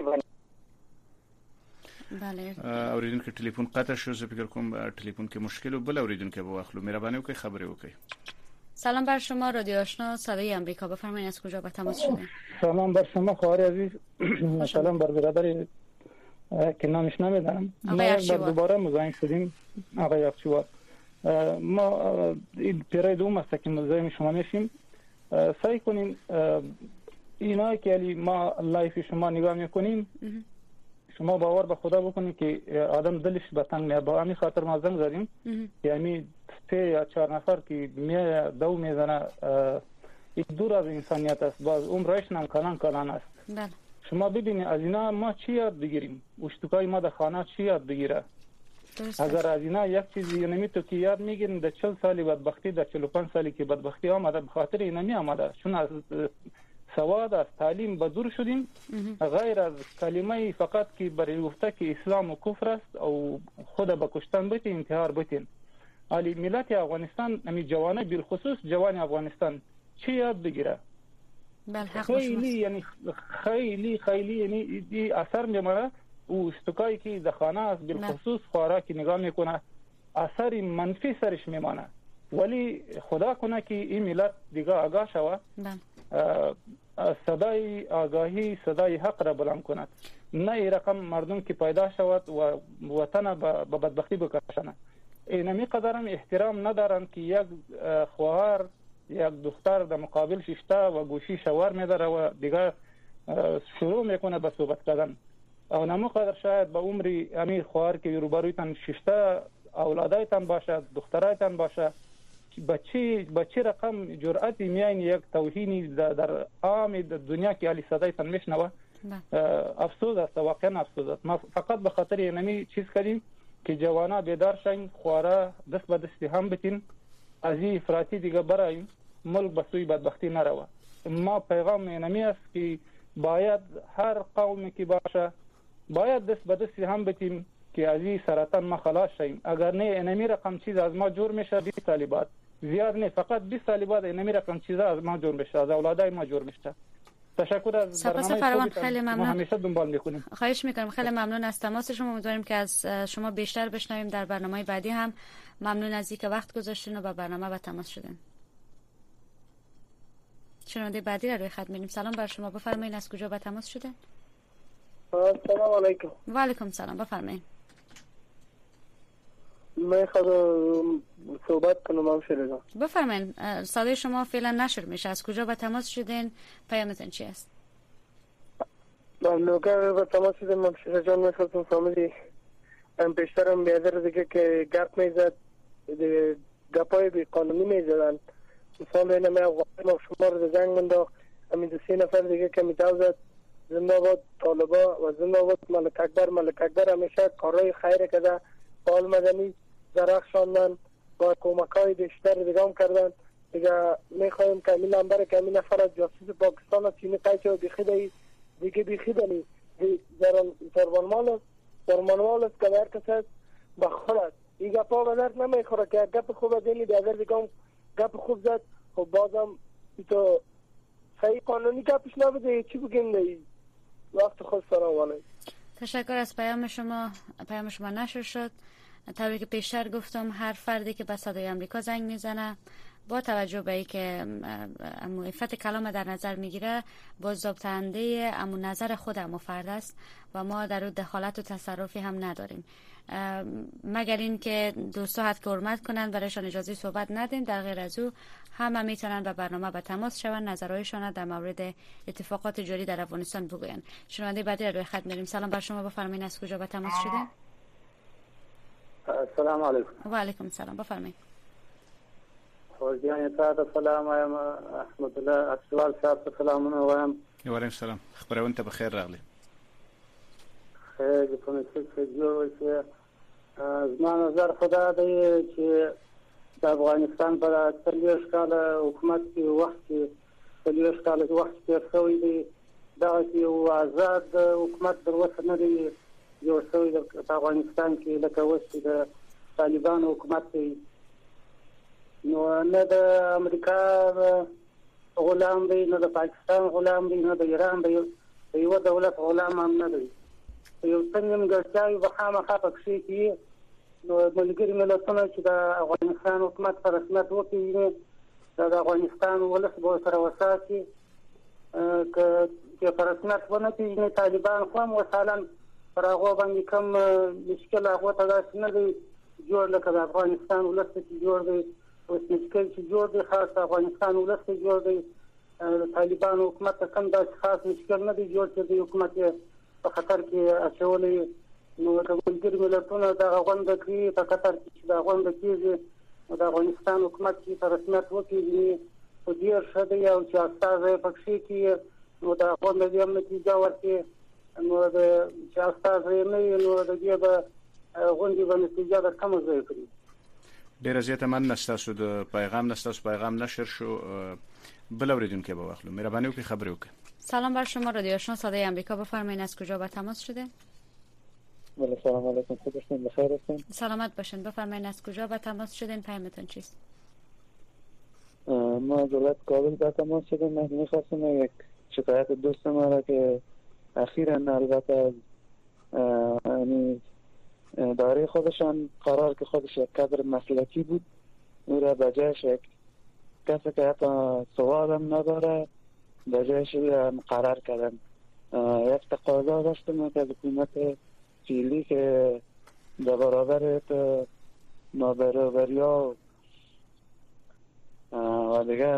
بله اوریدونکو ټلیفون قطع شو، زه فکر کوم ټلیفون کې مشکل و. بل اوریدونکو به واخلو. مهرباني وکړئ خبرې وکړئ. سلام بر شما، رادیو آشنا صدای آمریکا، بفرمایید از کجا به تماس شدید؟ سلام بر شما خواهر عزیز، سلام بر برادری که نامش نمیدونم. ما دوباره مزاحم شدیم آقای یخچوال. ما این پیرای دوم است که مزاحم شما میشیم. سعی کنین اینا که علی ما لایف شما نگاه میکنیم شما باور به خدا بکنید که آدم دلش به تنگ میاد. با همین خاطر ما زنگ زدیم یعنی 3 یا 4 نفر که دو میزنه این دور از انسانیت است، باز عمرش هم کلان است. بله. شما ببینید از اینا ما چی یاد بگیریم؟ اشتکای ما در خانه چی یاد بگیره؟ اگر از اینا یک چیزی نمیتو که یاد میگیریم در 40 سالی بدبختی، در 45 سالی که بدبختی آمده به خاطر اینا می آمده، چون از سواد از تعلیم به دور شدیم. غیر از کلمه فقط که برای گفته که اسلام و کفر است او خود به کشتن بتین انتحار بتین. علی ملت افغانستان امی جوانه بالخصوص جوان افغانستان چی یاد بگیره؟ خیلی یعنی دی اثر میمونه او استکایی که در خانه است بالخصوص خوراکی نگاه میکنه اثر منفی سرش میمانه. ولی خدا کنه که این ملت دیگه آگاه شوه، صدای آگاهی صدای حق را بلند کند، نه این رقم مردم که پیدا شود و وطن به بدبختی بکشانه. اینمی قدرم احترام ندارن که یک خواهر یک دختر در مقابل ششته و گوشی شوار میداره و دیگه شروع میکنه به صحبت کردن. او نمو قدر شاید به عمری امی خواهر که روبرویتان ششته اولادایتان باشه، دخترایتان باشه، بچی رقم جرأتی میاین یک توهینی در عام دنیا که علی صدایتان میشنوه. افسوس است، واقعا افسوس است. ما فقط به خاطر اینمی چیز کردیم که جوانا بیدار شین، خواره دست به دستی هم بتین، از این افراطی دیگه برایم ملک به سوی بدبختی نروه. ما پیغام اینمی است که باید هر قومی که باشه باید دست به دستی هم بتیم که از این سرطان ما خلاص شیم. اگر نه اینمی رقم چیز از ما جور میشه 20 سال بعد، زیاد نه فقط 20 سال بعد اینمی رقم چیز از ما جور میشه، از اولادای ما جور میشه. تشکر از برنامه خیلی ممنون. همیشه دنبال میکنیم. خواهش میکنم. خیلی ممنون از تماس شما. امیدواریم که از شما بیشتر بشنویم در برنامه بعدی هم. ممنون از اینکه وقت گذاشتین و با برنامه با تماس شدین. شنونده بعدی را روی خط می‌بینیم. سلام بر شما، بفرمایید از کجا با تماس شدین؟ سلام علیکم. و علیکم سلام، بفرمایید. من خواهم صحبت کنم همشهری. بفرمایید. صدای شما فعلا نشر میشه. از کجا با تماس شدین؟ پیامتون چی است؟ من نوکر با تماس شدم همشهری جان. میخواستم فهمیدی پیشترم بیادر دیگه که گپ میزد، گپای بی قانونی میزدن. مثال اینه می افغان شما رو زنگ منداخت، همین 2 نفر دیگه که میتاو زد زنده باد طالبا و زنده باد ملک اکبر. ملک اکبر همیشه کارهای خیر کرده، فعال مدنی درخشاندن و کمک‌های بیشتر دیگه هم کردن. دیگه میخوایم که این نمبر که این نفر از جاسوس پاکستان است چینی قیچه و بیخیده دیگه بیخیدنی زرمانمال است که هر کس است بخورد. این گپا به درد نمیخوره که گپ خوب دینی بیادر دیگه هم گپ خوب زد. خب بازم تو صحیح قانونی گپش نبوده، چی بگیم دی وقت خود سلام علیکم. تشکر از پیام شما. پیام شما نشر شد. طوری که پیشتر گفتم هر فردی که به صدای آمریکا زنگ میزنه با توجه به اینکه عفت کلام در نظر میگیره بازدابطنده امون نظر خود امو فرد است و ما در اون دخالت و تصرفی هم نداریم، مگر این که دوستا حد که حرمت کنند برایشان اجازه صحبت ندیم. در غیر از او همه میتونن به برنامه به تماس شوند، نظرهایشان در مورد اتفاقات جاری در افغانستان بگوین. شنونده بعدی را روی خط می‌ریم. سلام بر شما، بفرمایید از کجا به تماس شدین؟ السلام علیکم. و علیکم السلام، بفرمایید. خوشیان تاسو سلام وایم احمد الله اکسوال صاحب سلامونه وایم. و علیکم السلام. خبرونه ته بخیر راغلی. خیر په نسبت جوړ شي. زما نظر خدا دی چې د افغانستان په 30 کال حکومت کې وخت 30 کال وخت تیر شوی دی، دا یو آزاد حکومت در وسه نه دی جوړ شوی د افغانستان کې لکه وسه د طالبان حکومت دی. نو نه د امریکا غلام دی، نه د پاکستان غلام دی، نه د ایران دی، یو دولت غلام هم نه دی. یو څنګه ګرځي به خامخا پکې کې نو ملګری ملتونه چې د افغانستان حکومت پر رسمیت وکړي د افغانستان ولس به سره وساتي چې پر رسمیت ونه پیژني. طالبان خو هم مثلا پر هغه باندې کوم مشکل هغه ته داسې نه دی جوړ لکه د افغانستان ولس چې جوړ دی، اوس مشکل چې جوړ دی خاص افغانستان ولس چې جوړ دی. طالبان حکومت کوم داسې خاص مشکل نه دی جوړ چې د حکومت په خطر کې اچولې. نو د ملګری ملتونو د غونډه کې په خطر کې د غونډه کې د افغانستان حکومت چې په رسمیت وکړي او ډیر شته او چې استاد پکې کې نو د غونډه د نتیجه ورکړي. نو د چې استاد نه نو د دې به غونډه د نتیجه د کوم ځای کړی. ډیر زیاته من نستاسو د پیغام نشر شو. بل اوریدونکو به واخلو. مهرباني وکړئ خبرې وکړئ. سلام بر شما، رادیو آشنا صدای آمریکا، بفرمایید از کجا با تماس شده؟ بله سلام علیکم، خوب هستین؟ بخیر هستین؟ سلامت باشین. بفرمایید از کجا با تماس شدین؟ پیامتون چیست؟ ما دولت کابل با تماس شدیم. من می‌خواستم یک شکایت دوست ما را که اخیراً البته یعنی داره خودشان قرار که خودش یک کادر مسلکی بود او را به جایش یک کسی که حتی سوال هم نداره به جایش قرار کردن. یک تقاضا داشتم که حکومت فعلی که در برابر نابرابری‌ها و دیگه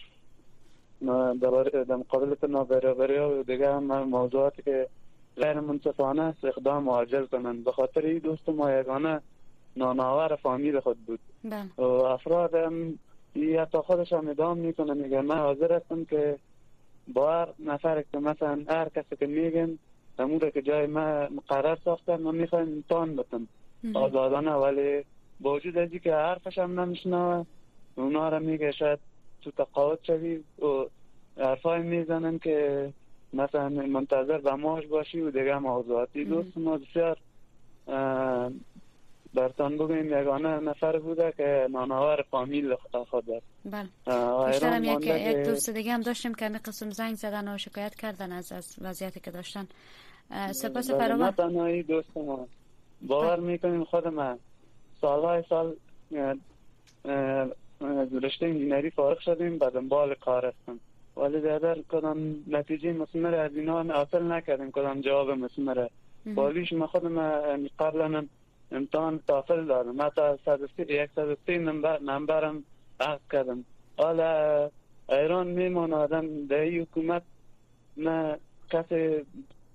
در مقابل نابرابری‌ها و دیگه هم موضوعاتی که غیر منصفانه است اقدام عاجل کنند. به خاطر این دوست ما یگانه ناناور فامیل خود بود و افراد هم حتی خودش هم ادام میکنه میگه من حاضر هستم که با هر نفر که مثلا هر کسی که میگن امور که جای ما مقرر ساختن ما میخوایم امتحان بتن آزادانه، ولی با وجود ازی که حرفش هم نمیشنوه اونا را میگه شاید تو تقاعد شوی و حرفای میزنن که مثلا منتظر به ماش باشی و دیگه موضوعاتی. دوست ما بسیار برتان بگویم یگانه نفر بوده که ناناور فامیل خود است. بله. بیشترم یک دوست دیگه هم داشتیم که همین قسم زنگ زدن و شکایت کردن از وضعیتی که داشتن. سپاس فراوان. نه تنهایی دوست ما باور میکنیم خود من سالهای سال از رشته انجینری فارغ شدیم، به دنبال کار هستم، ولی در کدام نتیجه مثمر از اینا حاصل نکردیم، کدام جواب مثمر. بالیش من خودم قبلا امتحان تافل دادم، من تا 130 نمبرم عقد کردم. حالا ایران میمون آدم در حکومت نه کسی.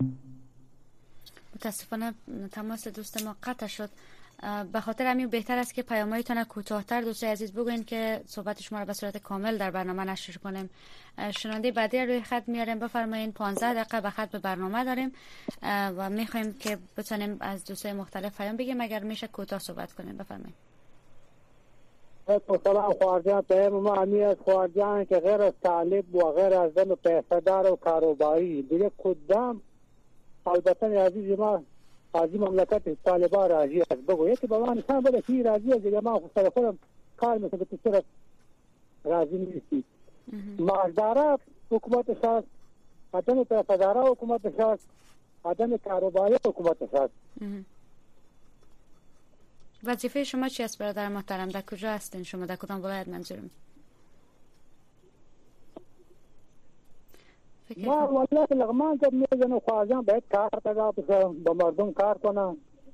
متاسفانه تماس دوست ما قطع شد. به خاطر همین بهتر است که پیام‌هایتان کوتاه‌تر دوستای عزیز بگوین که صحبت شما را به صورت کامل در برنامه نشر کنیم. شنونده بعدی روی خط میاریم، بفرمایید. 15 دقیقه به خط به برنامه داریم و می‌خوایم که بتونیم از دوستای مختلف پیام بگیم، اگر میشه کوتاه صحبت کنیم. بفرمایید. سلام خواجه، پیام ما امی از خواجه که غیر از طالب و غیر از زن پیسه‌دار و کاروباری دیگه کدام البته عزیز ما از مملکت طالبان راضی است. بگو یکی به من انسان بده که راضی است، دیگه ما خود خودم کار میکنم که چرا راضی نیستی. مالدارا حکومت شاست، آدم پیسه‌دارا حکومت شاست، آدم کاروباری حکومت شاست. وظیفه شما چی است برادر محترم؟ در کجا هستین شما؟ در کدام ولایت منظورم؟ ما والله لغمان جب میزنم خواجان باید کار تگا با مردم کار کنم.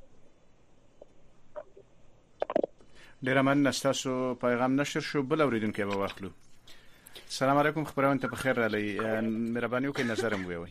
ډیره مننه، ستاسو پیغام نشر شو. بل اوریدونکي به واخلو. السلام علیکم، خبرونه ته بخیر رالی. مهرباني وکړئ نظر مو وي.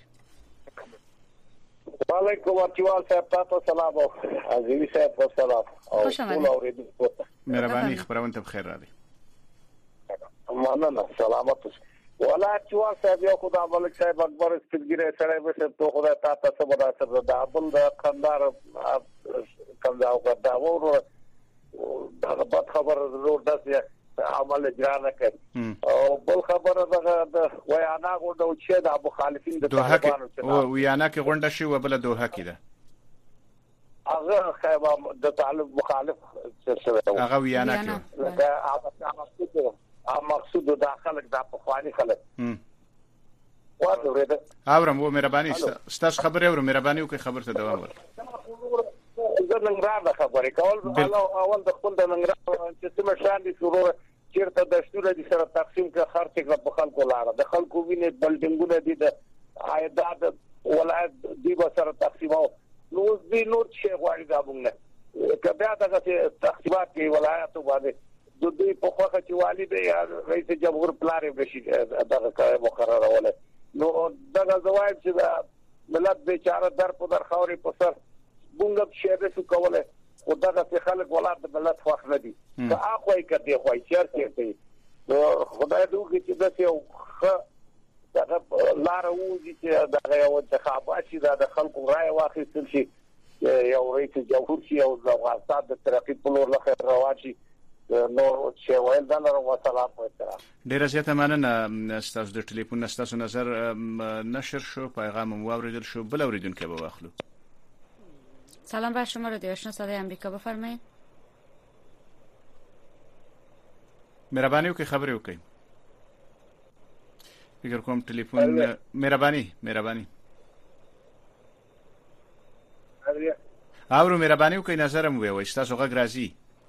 وعلیکم السلام صاحب، تاسو سلام او عزیزي صاحب سلام. خوش آمدید. مهرباني، خبرونه ته بخیر رالی. مننه، سلامت اوسئ. ولا چوال صاحب یو خدای ملک صاحب اکبر سپیډګری سره به څه تو خدای تاسو مناسب د ابل د قندار کمزاو کرتا و دا بد خبر ضرور داسې عمل اجرا نه کوي. او بل خبره د ویانا غونډه چې د مخالفین د طالبانو او ویانا کې غونډه شي و بل دوه کې ده هغه خیبه د طالب مخالف څه هغه ویانا کې دا مقصود داخله د افغاني خلک واته ورته اورم و مهرباني ستاسو خبره اورم مهرباني وکي خبر ته دوام ورکړه. زه ننګرهار خبرې کول اول د خپل د ننګرهار چې څه شان دي شروع چیرته د شتوره دي سره تقسیم کړه خرڅ کړه په خلکو لاره د خلکو وینې بلډینګونه دي د عایدات ولایت دی به سره تقسیمو نو دې نور شي غواړي دا مونږ کبه دغه تقسیمات کې ولایت باندې د دې په خوخه چې والي دی یا رئیس جمهور پلان بشي دغه کار مقرره وله نو دغه زوایم چې د ملت بیچاره در په در خوري په سر بونګ شهره شو کوله او دغه خلک ولادت د ملت خوښ نه دي که اخوای کړي خوای چیرته دی خدای دې وکړي چې داسې یو دغه لار وځي چې دغه یو انتخابات شي د خلکو رائے واخیستل شي یو رئیس جمهور شي او د افغانستان د ترقی په لور لخوا روان شي نو چې ویل دا نو سلام وکړه. ډیره زیاته مننه ستاسو د ټلیفون ستاسو نظر نشر شو، پیغام مو اوریدل شو. بل اوریدونکو به واخلو. سلام بر شما، رادیو آشنا صدای آمریکا، بفرمایید. مهرباني وکړئ خبرې وکړئ. فکر کوم ټلیفون مهرباني اورو مهرباني وکړئ نظر مو وي ستاسو غږ راځي.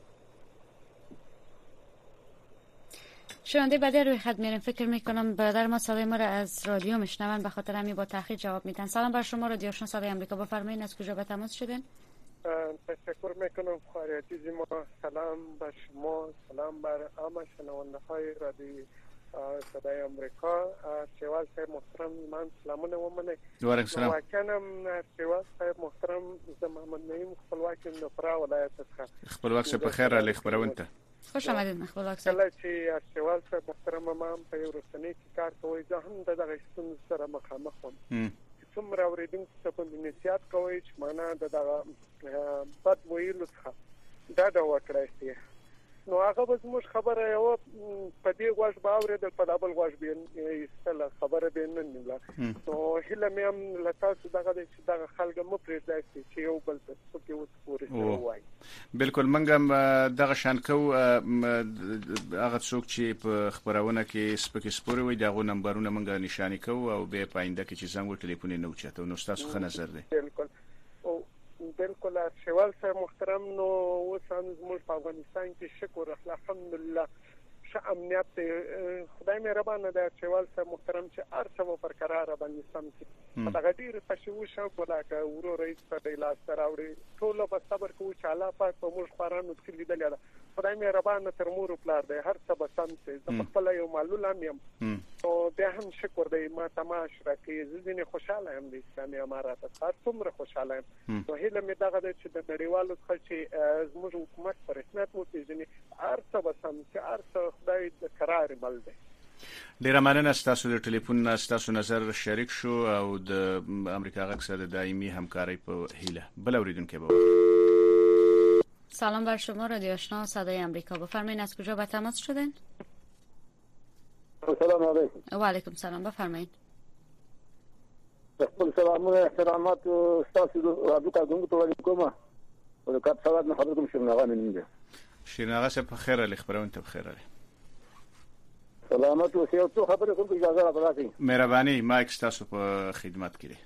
شنونده بعدی روی خط میریم. فکر میکنم برادر ما صدای ما را از رادیو میشنون، به خاطر همین با تاخیر جواب میدن. سلام بر شما، رادیو آشنا صدای آمریکا، بفرمایید از کجا به تماس شدین؟ تشکر میکنم خواهر عزیز ما. سلام بر شما، سلام بر همه شنونده های رادیو صدای آمریکا. شیواز صاحب محترم من سلامونه ومنه. وعلیکم السلام. واکنم شیواز صاحب محترم زه محمد نعیم خپلواک د فرا ولایت څخه. خپلواک څخه په خیر علی خبرونه. خوش آمدید خپلواک صاحب. کله چې شیواز صاحب محترم ما په یو رسنۍ کې کار کوي، زه هم دغه ستونزو سره مخامخ وم. څومره اوریدونکو ته په نصیحت کوي چې معنا دغه بد ویلو څخه دا وکړای شي. نو هغه به زموږ خبره یو په دې غوښ باورې د پدابل غوښ به ایستله خبره به نه نیوله. نو هله مې هم لته دغه چې دغه خلک مو پرېږدي چې یو بل څه کې اوس پورې وایي. بالکل منګم دغه شان کو هغه څوک چې په خبرونه کې سپکې سپوري وي دغه نمبرونه منګه نشانی کو او به پاینده کې چې څنګه ټلیفون نه اوچته. نو تاسو ښه نظر دی. بالکل. او د بالکل ارشیوال صاحب محترم نو اوس هم زموږ په افغانستان کې شکر الحمدلله ښه امنیت دی خدای مهربانه دی ارشیوال صاحب محترم چې هر څه په قرار باندې سم شي په دغه ډیر پښو شو کولاکه ورو رئیس په لاس راوړي ټول په صبر کوو چې الله پاک په موږ خبرانو کې لیدل دا خدای مهربانه تر مور پلار دی هر څه به سم شي زه خپل یو معلول یم او بیا هم شکر دی ما تماش راکې زه خوشاله یم د اسلامي امارات څخه څومره خوشاله یم نو هیله مې دغه د چې د نړیوالو څخه چې زموږ حکومت پر رسمیت وپیژني هر څه به سم چې هر څه خدای د قرار مل دی. ډیره مننه ستاسو د ټلیفون ستاسو نظر شریک شو او د امریکا غږ سره د دایمي همکاري په هیله بل اوریدونکو به سلام بر شما رادیو آشنا صدای آمریکا بفرمایید از کجا به تماس شدین؟ سلام علیکم. و علیکم سلام بفرمایید. خپل سلامونه احترامات تاسو د رادیو کارګونکو ته ولیکم او د کار سواد نه خبرې کوم شرناغه مې نیم ده شرناغه څه په خیر علي خبرونه ته بخیر علي سلامات اوسئ او څه خبرې کوم اجازه راکړئ مهرباني مایک تاسو په خدمت کې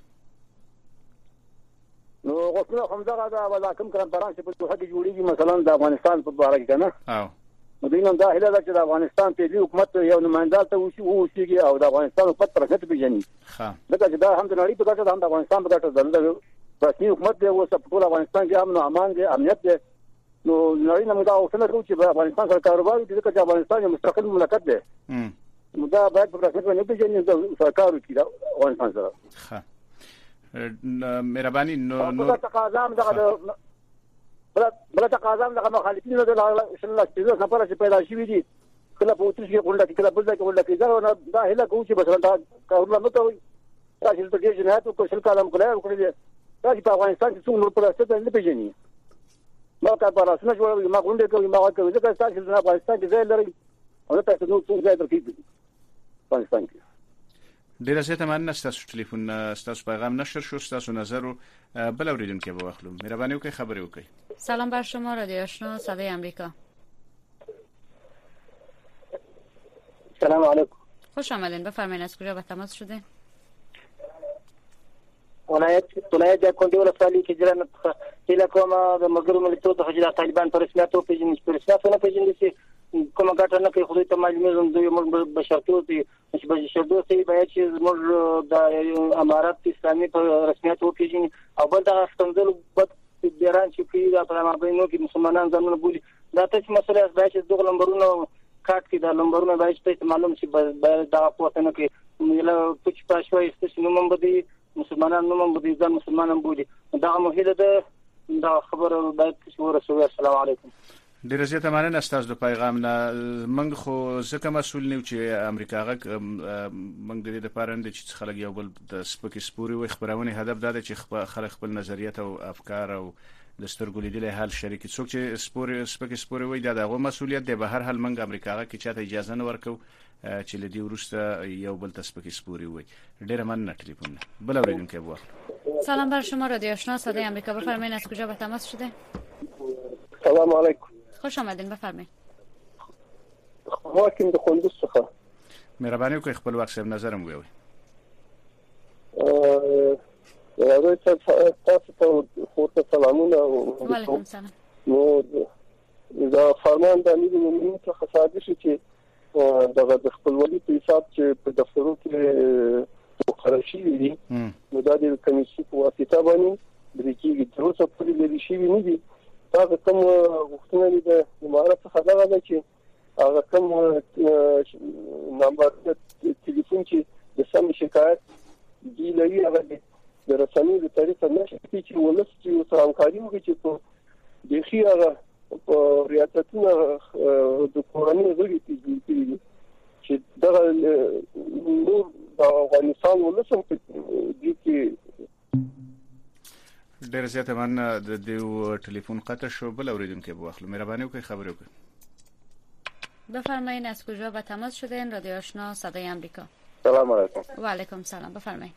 نو غوښتنه هم دا ولا کوم کنفرانس په توګه کې جوړیږي مثلا د افغانستان په اړه کې کنه او مدینه دا هله چې د افغانستان په حکومت یو نمائنده ته وشيږي او د افغانستان حکومت پر څه پیژني ښه دا چې دا هم د نړۍ په ګټه د افغانستان په ګټه د رسمي حکومت دی او په افغانستان کې امن او امان دی امنیت دی نو نړۍ نه موږ اوسنه کوو چې افغانستان سره کاروبار کوي چې افغانستان یو مستقل مملکت دی نو دا باید په رسمیت باندې پیژني د سرکار کې افغانستان سره ښه مهرباني نو بل تقاضا هم دغه مخالفینو د شل لسیزو سفر چې پیدا شي دي کله په اوترش کې غونډه کله بل ځای کې غونډه کوي دا هله کوم چې بس دا کارونه نه کوي دا چې د دې جنایت او شل کلام کولای او کړی دا چې په افغانستان کې څومره پرسته نه پیژني ما کا پر اسنه جوړوي ما غونډه کوي ما کوي ځکه تاسو د افغانستان کې ځای لري او تاسو نو څو ځای درکې افغانستان کې ډیره زیاته مننه ستاسو ټلیفون ستاسو پیغام نشر شو ستاسو نظر بل اوریدونکو به واخلو مهرباني وکړئ خبرې وکړئ سلام بر شما رادیو آشنا صدای آمریکا سلام علیکم خوش آمدین بفرمایید از کجا به تماس شدین ولایت کندی ولسوالی کې جرانه هله کومه د مګرو ملتونو ته حجرات طالبان پر رسمیت او پیژنې نه پیژنې چې کومه ګټه نه کوي خو ته معلومه دوی موږ بشرطو دي چې بشرطو سي باید چې موږ د امارات اسلامي په رسمیت او پیژنې او بل دا ستندل بد بیران چې کوي د پرمابینو کې مسلمانان ځانونه بولي دا ته مسله اس باید چې دغه لمبرونه کاټ کې د لمبرونه باید ته معلوم شي باید دا پوښتنه نه کوي مله پچ پښوي ستاسو نوم بده مسلمانان نوم بده ځان مسلمانان بولي دا مهله ده دا خبره باید چې ورسوي السلام علیکم ډیره زیاته مننه ستاسو د پیغام نه موږ خو ځکه مسول نیو چې امریکا غږ موږ د دې لپاره نه چې خلک یو بل د سپکې سپوري وي خبرونه هدف دا دی چې خلک خپل نظریات او افکار او د سترګو لیدلې حل شریک څوک چې سپکې سپوري وي دا دغه مسولیت دی به هر حال موږ امریکا غږ کې چاته اجازه نه ورکو چې لدی ورسته یو بل سپکې سپوري وي ډیره مننه ټلیفون بل اوریدونکو به سلام بر شما رادیو آشنا صدای آمریکا بفرمایید از کجا به تماس شده سلام علیکم خوش آمدین بفرمایید حاکم د کندوز څخه مهرباني وکړئ خپل وخت سم نظرم ویوي تاسو ته خورته سلامونه وعلیکم سلام نو دا فرمان د امیر المؤمنین څخه صادر شي چې دغه د خپلوالي په حساب چې په دفترو کې مقرر شي دي نو دا د کمیسیون په واسطه باندې د کېږي تر اوسه پورې لري شي نه دي دا کوم غوښتنه د امارات څخه دا ده چې هغه کوم نمبر ټلیفون چې د سم شکایت دی لري هغه د رسمي د طریقه نشي چې ولس چې سره همکاري وکړي چې په دغه هغه په ریاستونو د کورنۍ غړي دي چې دا نور د افغانستان ولس هم دي کې ډیر زیاته مننه د دیو ټلیفون قطع شو بل اوریدونکو به واخلو مهرباني وکړئ خبرې وکړئ بفرمایید از کجا به تماس شدین رادیو آشنا صدای آمریکا سلام علیکم و علیکم سلام بفرمایید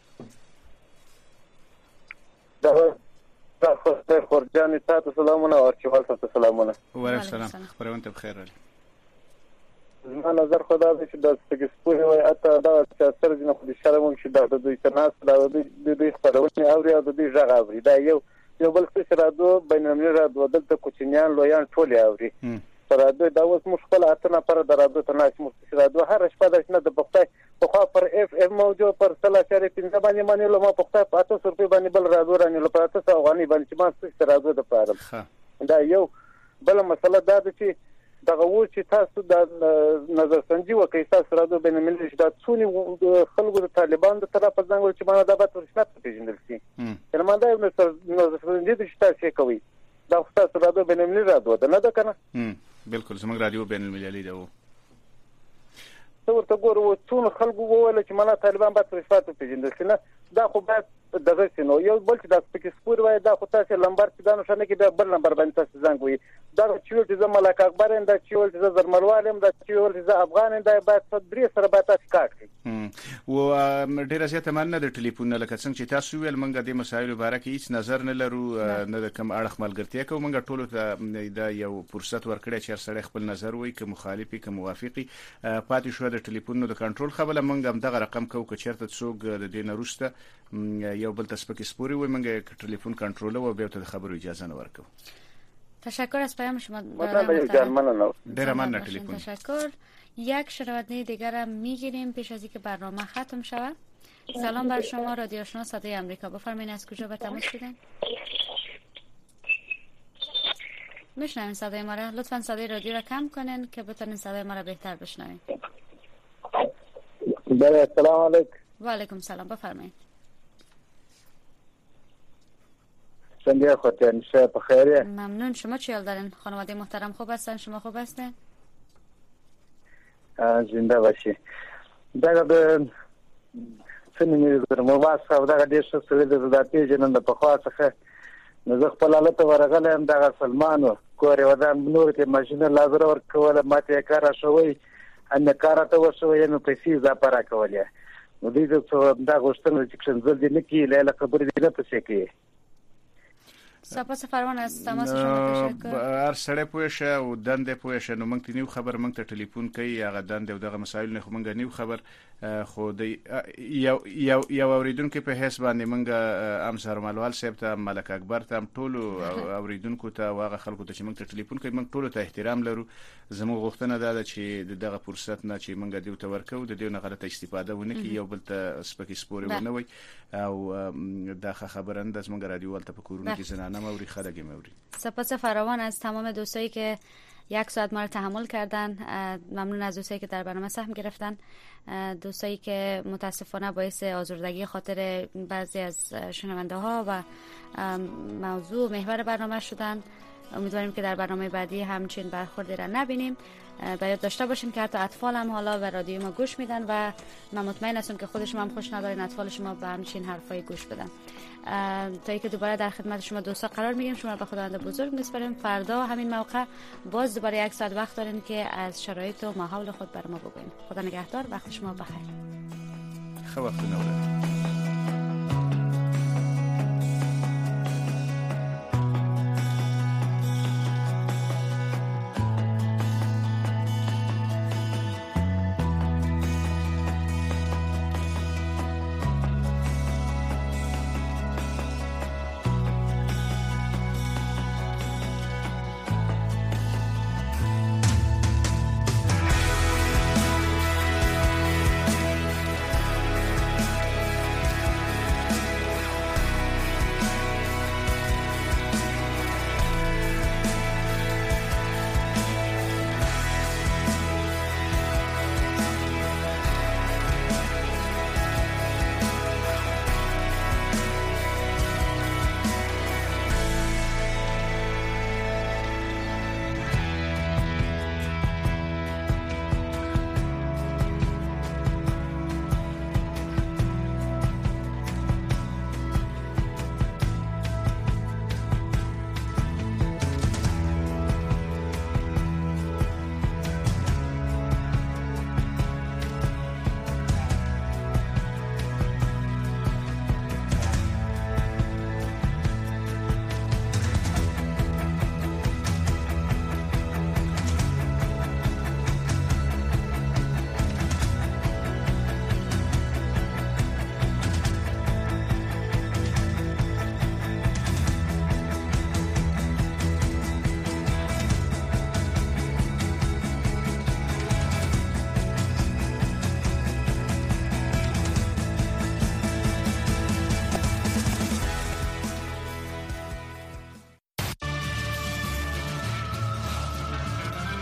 دا خورجان تاسو سلامونه او ارچوال تاسو سلامونه و علیکم السلام خبرونه ته بخیر علي زما نظر خدا دې چې د سپوري وای اته دا چې سره نه خو دې شرم چې دا د دوی تناس دا د دوی خبرونه او د دوی ژغ اوري دا یو یو بل څه رادیو بینالمللي رادیو دلته کوچنیان لویان ټول اوري رادیو دا اوس موږ خپل اته نفر د رادیو ته ناس موږ رادیو هر شپه د نه د پخته په پر اف ام موجود پر 3.5 باندې مانیلو ما پخته په 800 روپۍ باندې بل رادیو رانیلو په 800 افغاني باندې چې ما څه رادیو د پاره دا یو بل مسله دا ده چې دغه و چې تاسو د نظر سنجي وکړئ تاسو رادیو بینالمللي چې دا څونی خلکو د طالبان د طرفه ځانګړي چې ما دا به رسمیت پیژندل شي کله ما دا نظر سنجي چې تاسو کوي دا تاسو رادیو بینالمللي رادیو ده نه ده کنه بالکل زموږ رادیو بینالمللي ده څو ورته ګورو څون خلکو وویل چې مالا طالبان به رسمیت پیژندل شي نه دا خو باید دغه سينو یو بل چې د سپیک سپور وای دا خو تاسو لمبر چې دا نشانه کې د بل نمبر باندې تاسو ځان کوي دا چې د ملک اکبر اند چې د زرمروالم د چې د افغان اند باید درې سره باید تاسو کار کوي و ډیره زیاته مننه د ټلیفون لکه څنګه چې تاسو ویل منګه د مسایلو باره کې هیڅ نظر نه لرو نه د کوم اړه ملګرتیا کوو منګه ټولو ته دا یو فرصت ورکړی چې سړی خپل نظر وایي که مخالفي که موافقي پاتې شو د ټلیفون د کنټرول خبره منګه دغه رقم کوو چې چیرته څوک د دې نروسته یو بل تسپکی سپوری وای منګه ټلیفون کنټرول او بیا ته خبرو اجازه نه ورکو. تشکر از پیام شما. ډیر مننه ټلیفون. تشکر. یک شنونده دیگر هم میگیریم پیش از اینکه برنامه ختم شود. سلام بر شما رادیو آشنا صدای آمریکا. بفرمایید از کجا به تماس شدین؟ میشنوین صدای ما را؟ لطفا صدای رادیو را کم کنین که بتونین صدای ما را بهتر بشنوین. بله سلام علیکم. و علیکم سلام بفرمایید. څنګه خاطر نشه په خیره؟ ممنون. شما چی حال دارین؟ خانواده محترم خوب هستن؟ شما خوب هستین؟ زنده باشی. دا د څنګه د مواسه او دا د څه سره د ذاتي جنن په خاصه نو زه خپل حالت ورغلم د سلمانو کور ودان نور ته ماشینه لازر ور کوله ماته کار شوی ان کار ته وشوی نو پیسې ز پاره کولې نو دې څه دا غوښتنه چې څنګه دې نه کی لاله خبرې دې نه پسې کی. سپاس فروان از تماس شما تشکر. هر سړی پوه شه او دنده پوه شه نو موږ ته نیو خبر موږ ته ټلیفون کوي هغه دنده او دغه مسایل نه خو موږ نیو خبر خو د یو اوریدونکو په حساب باندې موږ ام سرملوال صاحب ته ملک اکبر ته ټول اوریدونکو ته واغه خلکو ته چې موږ ته ټلیفون کوي موږ ټول ته احترام لرو. زموږ غوښتنه ده چې دغه فرصت نه چې موږ دیو ته ورکو د دې نه غلطه استفاده ونه کی یو بل ته سپکی سپوري ونه وي او دغه خبرند از موږ رادیو ولته په کورونه کې زنانه موري خدای موري. سپاس فراوان از تمام دوستایی که یک ساعت ما رو تحمل کردن. ممنون از دوستایی که در برنامه سهم گرفتن، دوستایی که متاسفانه باعث آزردگی خاطر بعضی از شنونده ها و موضوع محور برنامه شدن. امیدواریم که در برنامه بعدی همچین برخوردی را نبینیم. باید داشته باشین که حتی اطفال هم حالا به رادیو ما گوش میدن و من مطمئن هستم که خود شما هم خوش ندارین اطفال شما به همچین حرفای گوش بدن. تا اینکه دوباره در خدمت شما دوستا قرار میگیریم، شما به خداوند بزرگ میسپاریم. فردا همین موقع باز دوباره یک ساعت وقت دارین که از شرایط و ماحول خود بر ما بگوین. خدا نگهدار. وقت شما بخیر. خب وقت نوره.